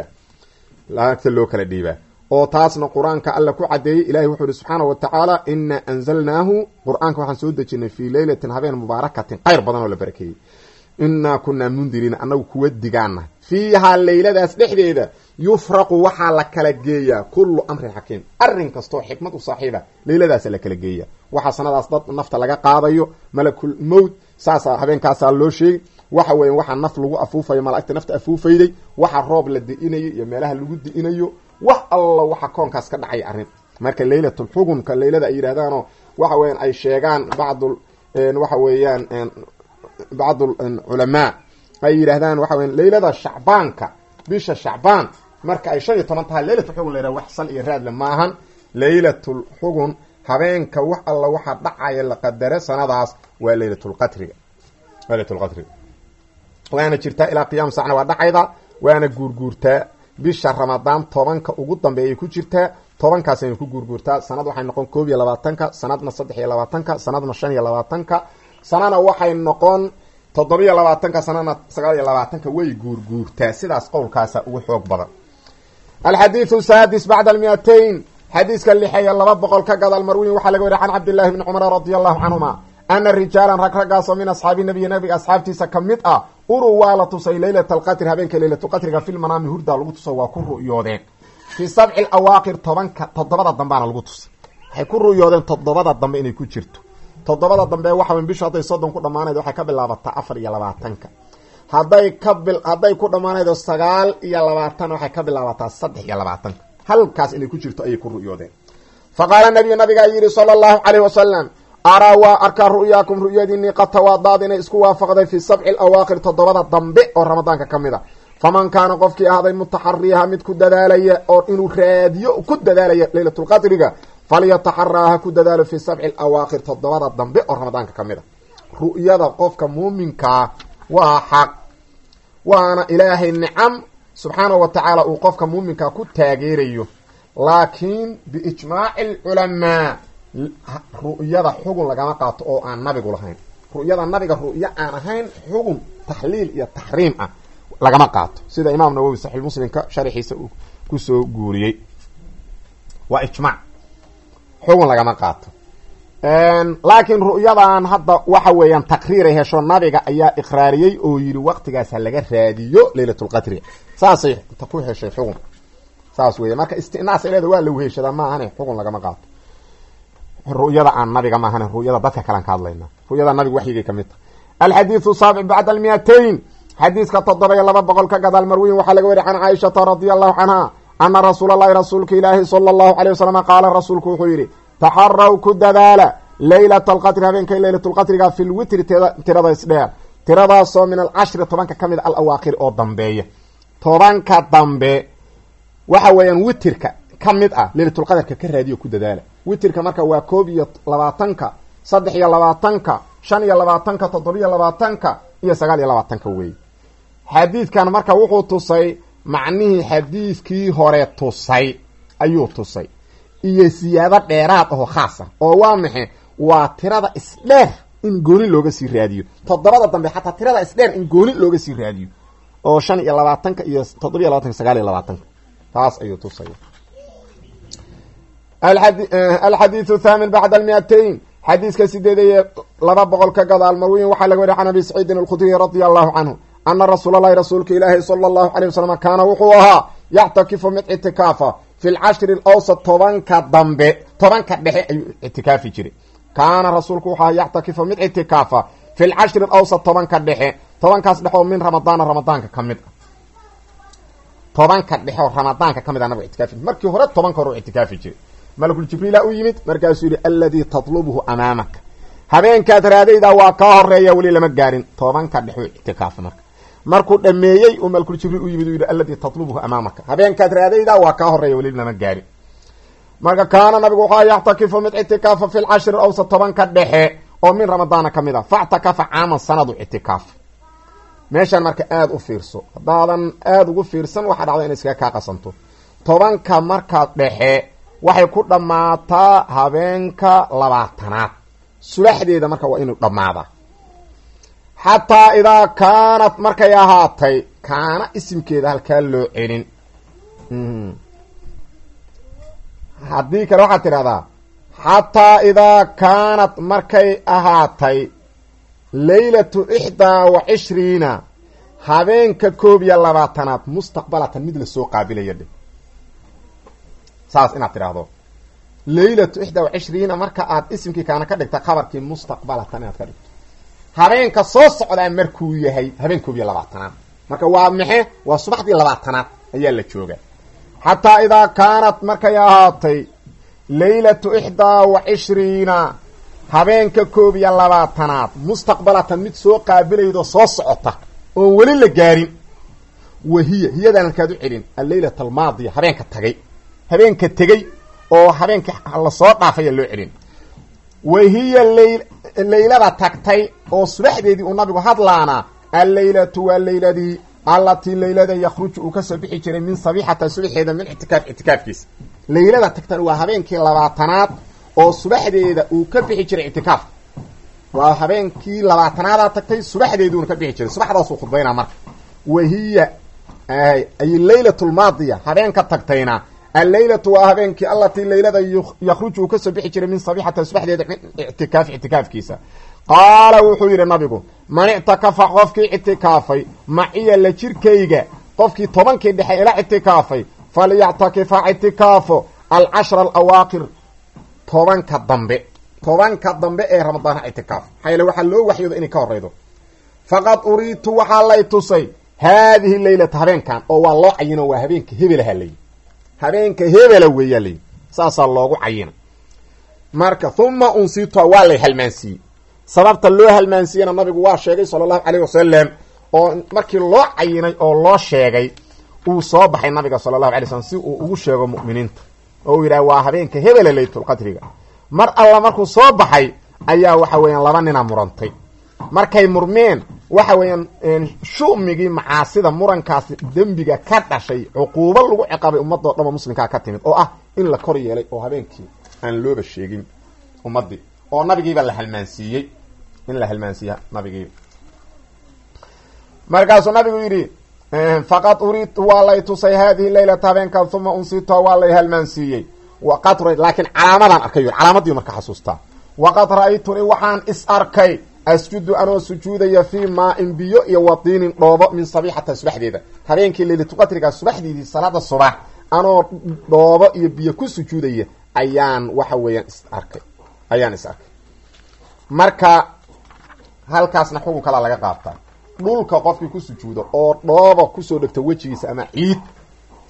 kala dhiibaa oo taasna qur-aanka alla ku cadeeyey ilahay wuxuu yihi subxaana wa tacaala ina anzalnaahu qur-aanka waxaan soo dejinay fii laylatin habeen mubaarakatin qayr badan oo la barakeeyey inaa kunaa mundiriina annagu kuwa digaana fiihaa layladaas dhexdeeda yufraqu waxaa la kala geeyaa kullu amrin xakiim arrin kastoo xikmad u saaxiiba layladaasa la kala geeya waxaa sanadaas dad nafta laga qaadayo malakul mowt saasaa habeenkaasaa loo sheegay waxa weya waxaa naf lagu afuufayo malaa'igta nafta afuufayday waxa roob la di-inayo iyo meelaha lagu di-inayo wax alla waxa koonkaas ka dhacay arrin marka laylatul xugunka laylada ay yidhahdaanoo waxa weeyaan ay sheegaan waxa weeyaan bacd culamaa ay yidhahdaan waxa weya laylada shacbaanka bisha shacbaan marka ay 15 tahay laylatul xugun la yidhahda wax sal iyo raadle maahan laylatul xugun habeenka wax alla waxa dhacaya la qadare sanadaas waa laylatulqadriga waana jirtaa ilaa qiyaam saacna waa dhacayda waana guurguurtaa bisha ramadaan 10ka ugu dambeeyay ku jirtaa 10kaas ayay ku guurguurtaa sanad waxay noqon 22ka sanadna 23ka sanadna 25ka sanana waxay noqon 27ka sanana 29ka way guurguurtaa sidaas qowlkaasa ugu xoog badan alxadiithu saadis bacda 200 xadiiska lixaya 200 ka gadal marwiin waxaa laga wariya can cabdillahi bni cumar radiallahu canhuma ana rijaalan raggaasoo min asxaabi nabiy nabiga asxaabtiisa ka mid ah uruu waa la tusay laylat alqadri habeenka laylatulqadriga filmanaami hurdaa lagu tuso waa ku ru'yoodeen fii 7 awaaqir 7 dambaana lagu tusay waxay ku ru'yoodeen 7 dambe inay ku jirto 7 dambe waxa weyn bisha hadday 30 ku dhamaanaydo waxay ka bilaabataa 24ka hadday ku dhamaanaydo 29 waxay ka bilaabataa 23 halkaas inay ku jirto ayay ku ru'yoodeen faqaala nabiga yidhi sala allahu calayhi wasalam araa waa arkaa ru'yaakum ru'yadiinii qad tawaadaad inay isku waafaqday fi 7 awaaqir 7 dambe oo ramadaanka ka mid a faman kaana qofkii ahday mutaxariha mid ku dadaalaya oo inuu raadiyo ku dadaalaya laylatulqadriga falyataxaraaha ku dadaalo fi 7 awaaqir 7 dambe oo ramadaanka ka mid a ru'yada qofka muuminkaa waa xaq waana ilaahay nicam subxaanahu wa tacaala uu qofka muuminkaa ku taageerayo laakiin biijmaaci alculamaa ru'yada xugun lagama qaato oo aan nabigu lahayn ru'yada nabiga ru'yo aan ahayn xugun taxliil iyo taxriim ah lagama qaato sida imaam nawowi saxiix muslimka sharxiisa uu kusoo guuriyey waa ijmaac xugun lagama qaato laakiin ru'yadan hadda waxa weeyaan taqriiray hesho nabiga ayaa iqraariyey oo yidhi waqtigaas ha laga raadiyo laylatulqadri saasay ku heshay xugun saas weeye marka istinaas ileeda waa la weheshadaa ma ahane xugun lagama qaato ru'yada aan nabiga ma ahane ru'yada dadka kalan ka hadlayna ru'yada nabiga waxyigay ka mid tahay alxadiithu saabic bacda 200 xadiiska 700 ka gadaal marwiin waxaa laga wariya can caaishata radiallahu canha ana rasuulka ilaahi sala allahu calay wasalam qaala rasuulku wuxuu yidhi taxaraw ku dadaala laylat alqadri habeenkay laylatulqadriga fi lwitri tirada isdheer tiradaasoo min alcashri 10 ka mid alawaakir oo dambeeya 10 dambe waxa weeyaan witirka ka mid ah laylatulqadarka ka raadiyo ku dadaala witirka marka waa 21-ka 23-ka 25-ka 27-ka iyo 29-ka weey xadiidkan marka wuxuu tusay macnihii xadiidkii hore tusay ayuu tusay iyo siyaado dheeraad ah oo khaas ah oo waa maxay waa tirada isdheer in gooni looga sii raadiyo 7 dambe xataa tirada isdheer in gooni looga sii raadiyo oo 25-ka iyo 27-ka 29-ka taas ayuu tusay الحديث الثامن بعد 200 حديث كسيدة 200 كقضاء المروي وحال لغير عن أبي سعيد الخدري رضي الله عنه أن رسول الله رسولك إلهي صلى الله عليه وسلم كان وقوها يعتكف من اعتكافه في العشر الأوسط 10 كضمب 10 كدحي اعتكافي جري كان رسولك وقوها يعتكف من اعتكافه في العشر الأوسط 10 كدحي 10 كاسدحو من رمضان كمد 10 كدحي رمضان كمد أنا اعتكافي مركي هرد 10 كرو اعتكافي جري ملك الجبريل او يمد markaas yiri alladhi tatlubuhu amamak habeenka taraadayda waa ka horeeya wali lama gaarin 10 ka dhaxo itikaaf markuu dhameeyay oo malkul jibril u yimid yiri alladhi tatlubuhu amamak habeenka taraadayda waa ka horeeya wali lama gaarin marka kaana nabigu waxa yahtakifu mid itikaaf fi al-ashr awsat 10 ka dhaxe oo min ramadaan kamida fa'takafa aaman sanadu itikaaf meeshan marka aad u fiirso hadaadan aad ugu fiirsan waxa dhacday in iska ka qasanto 10 ka marka dhaxe waxay ku dhamaataa habeenka 20aad subaxdeeda marka waa inuu dhamaada hatta idaa kaanat markay ahaatay kaana isimkeeda halkaa loo celin haddii kale waxaad tidhahdaa xataa idaa kaanat markay ahaatay laylatu 21 habeenka 21aad mustaqbalatan mid lasoo qaabilaya dhe saas inaad tiraahdo laylatu 21 marka aad isimkii kaana ka dhigta khabarkii mustaqbalatan inaad ka dhigto habeenka soo socdaa markuu yahay habeenka 22aad marka waa maxay waa subaxdii 20aad ayaa la joogaa hatta idaa kaanat markay ahaatay laylatu 21 habeenka 22aad mustaqbalatan mid soo qaabilaydo soo socota oo wali la gaarin hiyadan kaadu celin al-laylatu al-maadiya habeenka tagay habeenka tagay oo habeenka la soo dhaafay loo celin wahiya laylada tagtay oo subaxdeedii uu nabigu hadlaana al-laylatu wal-layladii allati laylada yakhruju uu ka soo bixi jiray min sabihata subaxeeda min itikaafkiisa laylada tagtay waa habeenkii 20aad oo subaxdeeda uu ka bixi jiray itikaaf waa habeenkii 20aad tagtay subaxdeedu uu ka bixi jiray subaxdaas uu khudbayna marka wahiya ay laylatul maadiya habeenka tagtayna الليلة وهبينك التي الليلة يخرج وكسب بحجر من صبيحة سبحة اعتكاف كيسا قال وحوير النبي من اعتكف قفك اعتكافي معي لشركيجا قفك طبنك دحي الى اعتكافي فليعتكف اعتكافه 10 الأواخر طبنك الضنب ايه رمضان اعتكاف حيلا وحلو وحيو اني كوريدو فقد اريد وحاليتسي هذه الليلة هبين كان او والله عينه وهبينك هبلها لي habeenka hebela weeyalay saasa loogu cayina marka thumma unsita wali halmansi sababta loo halmansiyana nabigu waa sheegay sallallahu alayhi wasallam oo markii loo cayinay oo loo sheegay uu soo baxay nabiga sallallahu alayhi wasallam si uu ugu sheego mu'miniinta oo yiraahdo waa habeenka hebela laytul qadriga mar alla markuu soo baxay ayaa waxa weeyaan laba nin murantay markay murmeen waxa weeyaan shumigi macaasida murankaasi dambiga ka dhashay uquuba lagu ciqaabay ummadda dhama muslimka ka timid oo ah in la kor yeelay oo habeenkii aan looba sheegin ummadii oo nabigiiba la halmaansiiyay in la halmaansiya nabigii markaas nabigu yiri faqad urid walaytu say hadhihi laylata habeenka thumma unsita walay halmaansiiyay wa qad laakin calaamadan arkayo calaamadii marka xasuusta wa qad ra'aytuni waxaan is arkay asjudu anoo sujuudaya fi ma'in biyo iyo wadiinin dhoobo min sabihata subaxdeeda habeenkii laylatul qadriga subaxdeedii salaada subax anoo dhoobo iyo biyo ku sujuudaya ayaan waxa weeyaan is arkay marka halkaasna xukun kala laga qaabtaa dhulka qofkii ku sujuudo oo dhoobo ku soo dhigto wajigiisa ama ciid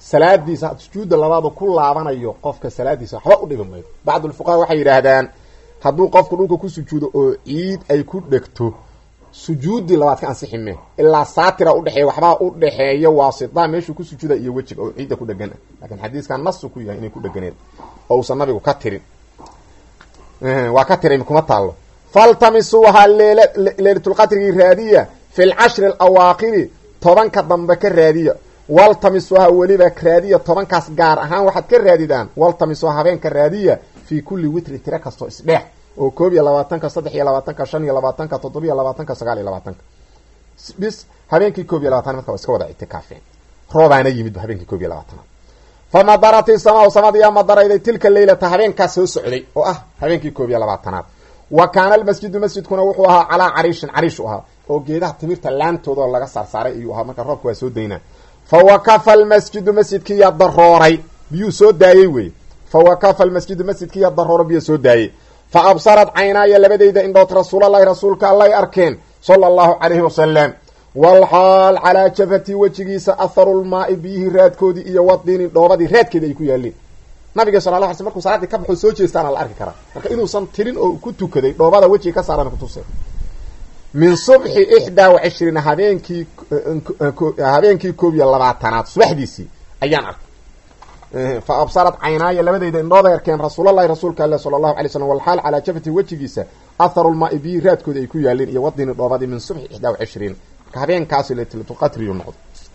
salaadiisa sujuuda labaad ku laabanayo qofka salaadiisa waxba u dhibamaydo baadul fuqaha waxay yiraahdaan hadduu qofku dhulka ku sujuudo oo ciid ay ku dhegto sujuudi labaad ka ansixi mee ilaa saatira udhexeeya waxbaa udhexeeya waasita meeshuu ku sujuuda iyo wejiga oo ciidda ku dhegan laakiin xadiiskan nasu ku yahay inay ku dheganeed oo uusan nabigu ka tirin waa ka tiray kuma taalo faltamisuuha leylatulqadrigi raadiya fi lcashri alawaaqiri tobanka dambe ka raadiya waltamisuuha weliba raadiya tobankaas gaar ahaan waxaad ka raadidaan waltamisuuha habeenka raadiya fi kulli witri tiro kastoo isdheex oo 21 23 25 27 29 bis habeenkii 21 marka iska wada itikaafeen roobaana yimid habeenkii 21 famadarati samaa samadiya madarayday tilka leylata habeenkaas soo socday oo ah habeenkii 21 wa kaana almasjidu masjidkuna wuxuu ahaa calaa cariishin cariish ahaa oo geedaha timirta laantooda laga saarsaaray ayuu ahaa marka roobka waa soo daynaa fawakafa almasjidu masjidkii ya darooray biyuu soo daayey wey fawakafa almasjidu masjidkii ya darooray biyuu soo daayey fa absarat caynaaya labadayda indhood rasuulallahi rasuulka allay arkeen sala allahu calayhi wasalam walxaal calaa jabhati wejigiisa atharulmaai biyihii raadkoodii iyo wadiini dhoobadii raadkeeda ay ku yaaleen nabiga sala la alay sl markuu salaaddii ka baxo soo jeestaana la arki karaa marka inuusan tirin oo ku tukaday dhoobada wejiga ka saaran kutusay min subxi 21 habeenkii 21 subaxdiisii ayaan arkay fa absarat caynaaya labadayda indhooda arkeen rasuulallahi rasuulka alla sala allahu alay wasalam walxaal calaa jabhati wejigiisa atharulmaai biyihii raadkoodii ay ku yaaleen iyo wadiini dhoobadii min subxi 21 marka habeenkaasi laylatulqadriyu noqdo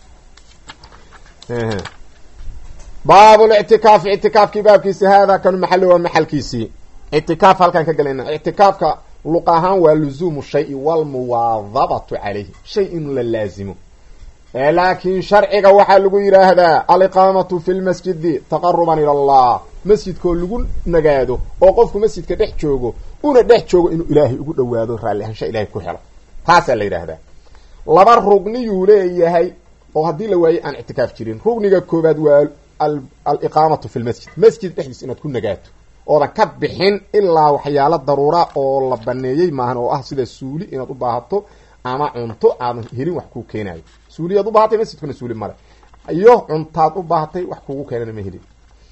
baablictikaafi ictikaafkii baabkiisi haadaa kanu maxalli waa maxalkiisii ictikaaf halkaan ka gelayna ictikaafka luq ahaan waa luzuumu shayi walmuwaadabatu calayhi shay in la laazimo laakiin sharciga waxaa lagu yidhaahdaa aliqaamatu fi lmasjidi taqaruban ila allah masjidkoo lagu nagaado oo qofku masjidka dhex joogo una dhex joogo inuu ilaahay ugu dhawaado raalli ahaansha ilaahay ku helo taasaa la yidhaahdaa laba rugniyuu leeyahay oo haddii la waaye aan ictikaaf jirin rugniga koobaad waa aliqaamatu fi lmasjid masjid dhexdiis inaad ku nagaato oodan ka bixin ilaa waxyaalo daruura oo la baneeyey maahan oo ah sida suuli inaad u baahato ama cunto aadan helin wax kuu keenayo suuliyaad u baahatay masjidkuna suuli male iyo cuntaad u baahatay wax kugu keenana ma helin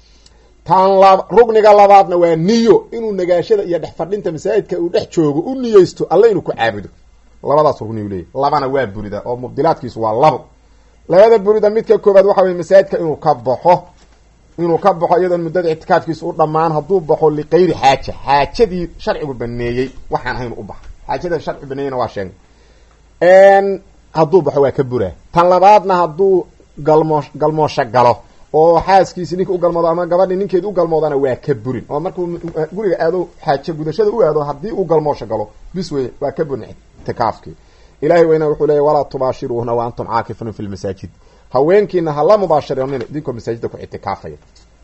rugniga labaadna waa niyo inuu nagaashada iyo dhex fadhinta masaajidka uu dhex joogo u niyeysto alla inuu ku caabudo labadaas rugniyu leeyahy labana waa burida oo mubdilaadkiisu waa labo labada burida midka koobaad waxa weye masaajidka inuu ka baxo iyadoon muddada ictikaafkiisa u dhammaan hadduu baxo liqayri xaajadii sharcigu baneeyey waxaan ahayn u baxo xaajada sharcigu baneeyeyna waa sheegay hadduu baxo waa ka buraa tan labaadna hadduu galmoosho galo oo xaaskiisi ninka u galmoodo ama gabadhii ninkeed u galmoodana waa ka burin oo markuu guriga aado xaajo gudashada u aado haddii uu galmoosho galo bis wey waa ka burin ictikaafkii ilahay weyna wuxuu leeyahy walaa tubaashiruuhuna wa antum caakifuna fi lmasaajid haweenkiina hala mubaashirnina idinkoo masaajidda ku ictikaafaya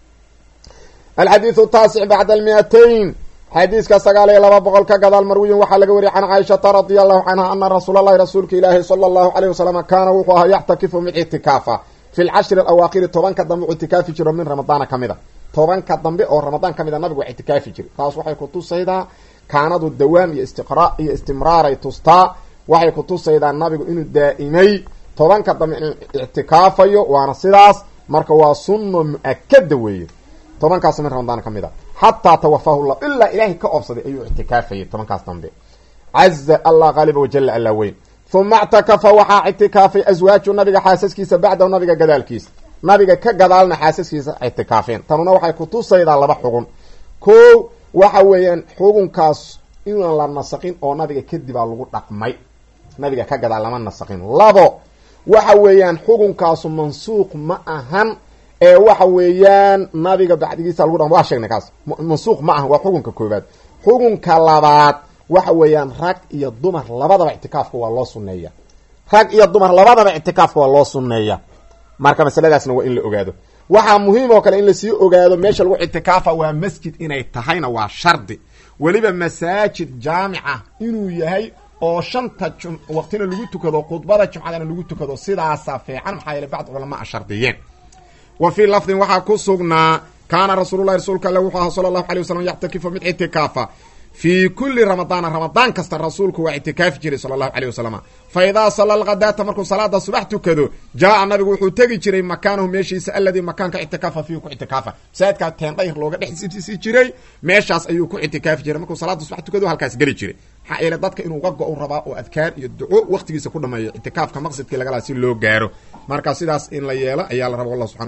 alxadiidu taasic bacda 200 xadiiska 9 ka gadaal marwiyin waxaa laga wariyay can caaishata radia allahu canha ana rasuulalahi rasuulka ilaahi sala allahu alayh wasalam kaana wuxuu ahaa yaxtakifu mid ictikaafa fi lcashri alawaaqiri tobanka dambe u ictikaafi jiro min ramadaana kamid a tobanka dambe oo ramadaan kamid a nabigu waa ictikaafi jira taas waxay kutusaydaa kaanadu dawaam iyo istiqraa iyo istimraaray tustaa waxay kutusaydaa nabigu inuu daa'imay tobanka dambe inuu ictikaafayo waana sidaas marka waa sunno mu-akada weeye tobankaas min ramadaan kamid a xataa tawafahu llah ilaa ilaahay ka oobsaday ayuu ictikaafayay tobankaas dambe caza allah qaaliba wajalla alla weyn uma ictakafa waxaa ictikaafay aswaaju nabiga xaasaskiisa bacdahu nabiga gadaalkiisa nabiga ka gadaalna xaasaskiisa ictikaafeen tanuna waxay kutusaydaa laba xugun ko waxa weeyaan xugunkaas inaan la nasaqin oo nabiga kadibaa lagu dhaqmay nabiga ka gadaal lama nasaqin labo waxa weeyaan xugunkaasu mansuuq ma ahan ee waxa weeyaan nabiga bacdigiisa lagu dhaqmo waa sheegnay kaas mansuuq ma ahan waa xugunka koobaad xugunka labaad waxa weeyaan rag iyo dumar labadaba ictikaafka waa loo sunneeya rag iyo dumar labadaba ictikaafka waa loo sunneeya marka masaladaasna waa in la ogaado waxaa muhiim oo kale in lasii ogaado meesha lagu ictikaafa waa masjid inay tahayna waa shardi weliba masaajid jaamica inuu yahay oo shanta waqtina lagu tukado khudbada jumcadana lagu tukado sidaasa fiican maxaa yeele bacd culamaa shardiyeen wa fii lafdin waxaa ku sugnaa kaana rasuululahi rasuulka alle wuxuu ahaa sala allahu alay wasalam yactakifu mid ictikaafa fii kulli ramadaana ramadaan kasta rasuulku waa ictikaafi jiray sala allahu caleyh wasalam fa idaa salla alghadaata markuu salaada subax tukado jaa-a nabigu wuxuu tegi jiray makaanahu meeshiisa alladii makaanka ictikaafa fiihi ku ictikaafa masaajidkaa teendhayr looga dhexsisi jiray meeshaas ayuu ku ictikaafi jiray markuu salaada subax tukado halkaas geli jiray maxaa yeele dadka inuu uga go-u rabaa oo adkaar iyo duco waqtigiisa ku dhameeyo ictikaafka maqsadkii lagalaa si loo gaaro marka sidaas in la yeelo ayaa la raba wallah subxana